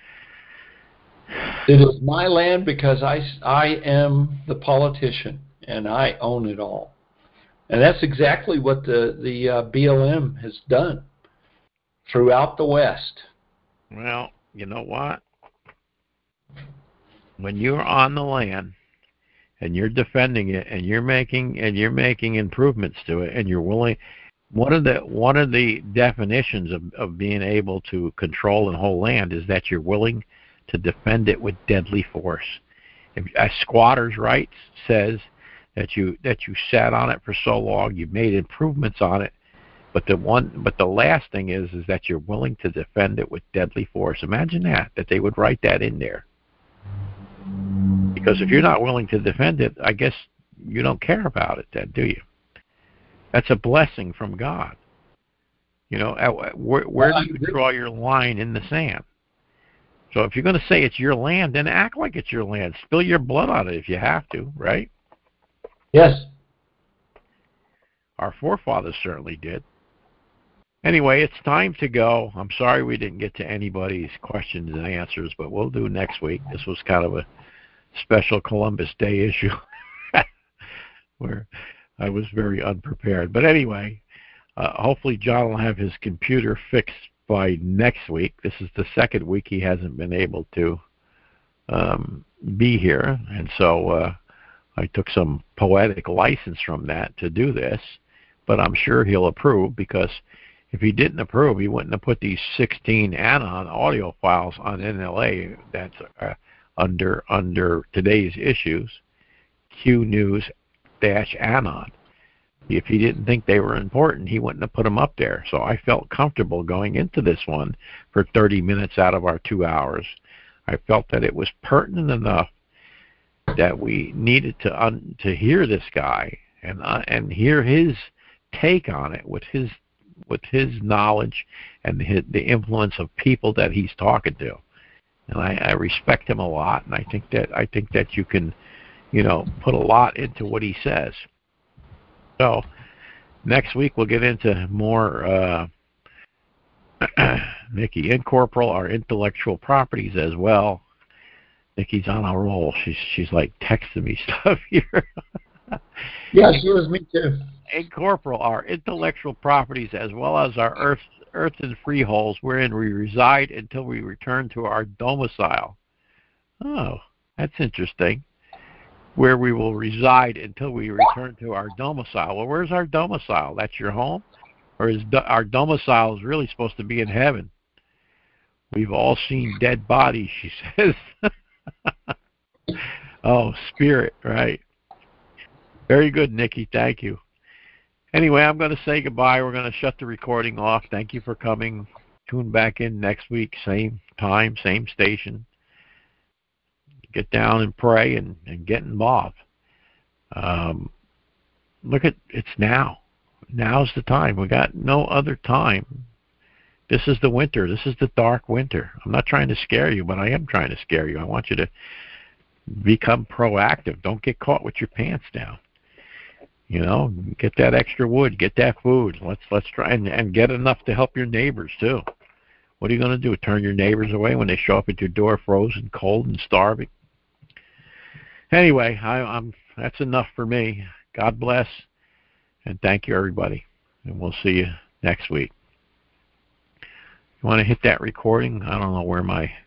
is my land because I am the politician and I own it all. And that's exactly what the BLM has done throughout the West. Well, you know what? When you're on the land and you're defending it and you're making improvements to it and you're willing, one of the definitions of being able to control and hold land is that you're willing to defend it with deadly force. A squatter's rights says that you sat on it for so long, you've made improvements on it, but the last thing is that you're willing to defend it with deadly force. Imagine that they would write that in there. Because if you're not willing to defend it, I guess you don't care about it then, do you? That's a blessing from God. Where do you draw your line in the sand? So if you're going to say it's your land, then act like it's your land. Spill your blood on it if you have to, right? Yes. Our forefathers certainly did. Anyway, it's time to go. I'm sorry we didn't get to anybody's questions and answers, but we'll do next week. This was kind of a special Columbus Day issue where I was very unprepared. But anyway, hopefully John will have his computer fixed by next week. This is the second week he hasn't been able to be here, and so I took some poetic license from that to do this, but I'm sure he'll approve, because if he didn't approve, he wouldn't have put these 16 Anon audio files on NLA. That's under today's issues, Q News-Anon. If he didn't think they were important, he wouldn't have put them up there. So I felt comfortable going into this one for 30 minutes out of our 2 hours. I felt that it was pertinent enough that we needed to hear this guy and hear his take on it with his knowledge and the influence of people that he's talking to. And I respect him a lot, and I think that you can, put a lot into what he says. So next week we'll get into more Nikki Incorporeal, our intellectual properties as well. Nikki's on a roll. She's like texting me stuff here. Yeah, she was me too. Incorporeal, our intellectual properties as well as our earth and freeholds wherein we reside until we return to our domicile. Oh, that's interesting. Where we will reside until we return to our domicile. Well, where's our domicile? That's your home? Or is our domicile is really supposed to be in heaven? We've all seen dead bodies, she says. Oh, spirit, right. Very good, Nikki. Thank you. Anyway, I'm going to say goodbye. We're going to shut the recording off. Thank you for coming. Tune back in next week, same time, same station. Get down and pray and get involved. Look at it's now. Now's the time. We got no other time. This is the winter. This is the dark winter. I'm not trying to scare you, but I am trying to scare you. I want you to become proactive. Don't get caught with your pants down. Get that extra wood. Get that food. Let's try and get enough to help your neighbors too. What are you going to do? Turn your neighbors away when they show up at your door frozen, cold, and starving? Anyway, that's enough for me. God bless, and thank you, everybody. And we'll see you next week. You want to hit that recording? I don't know where my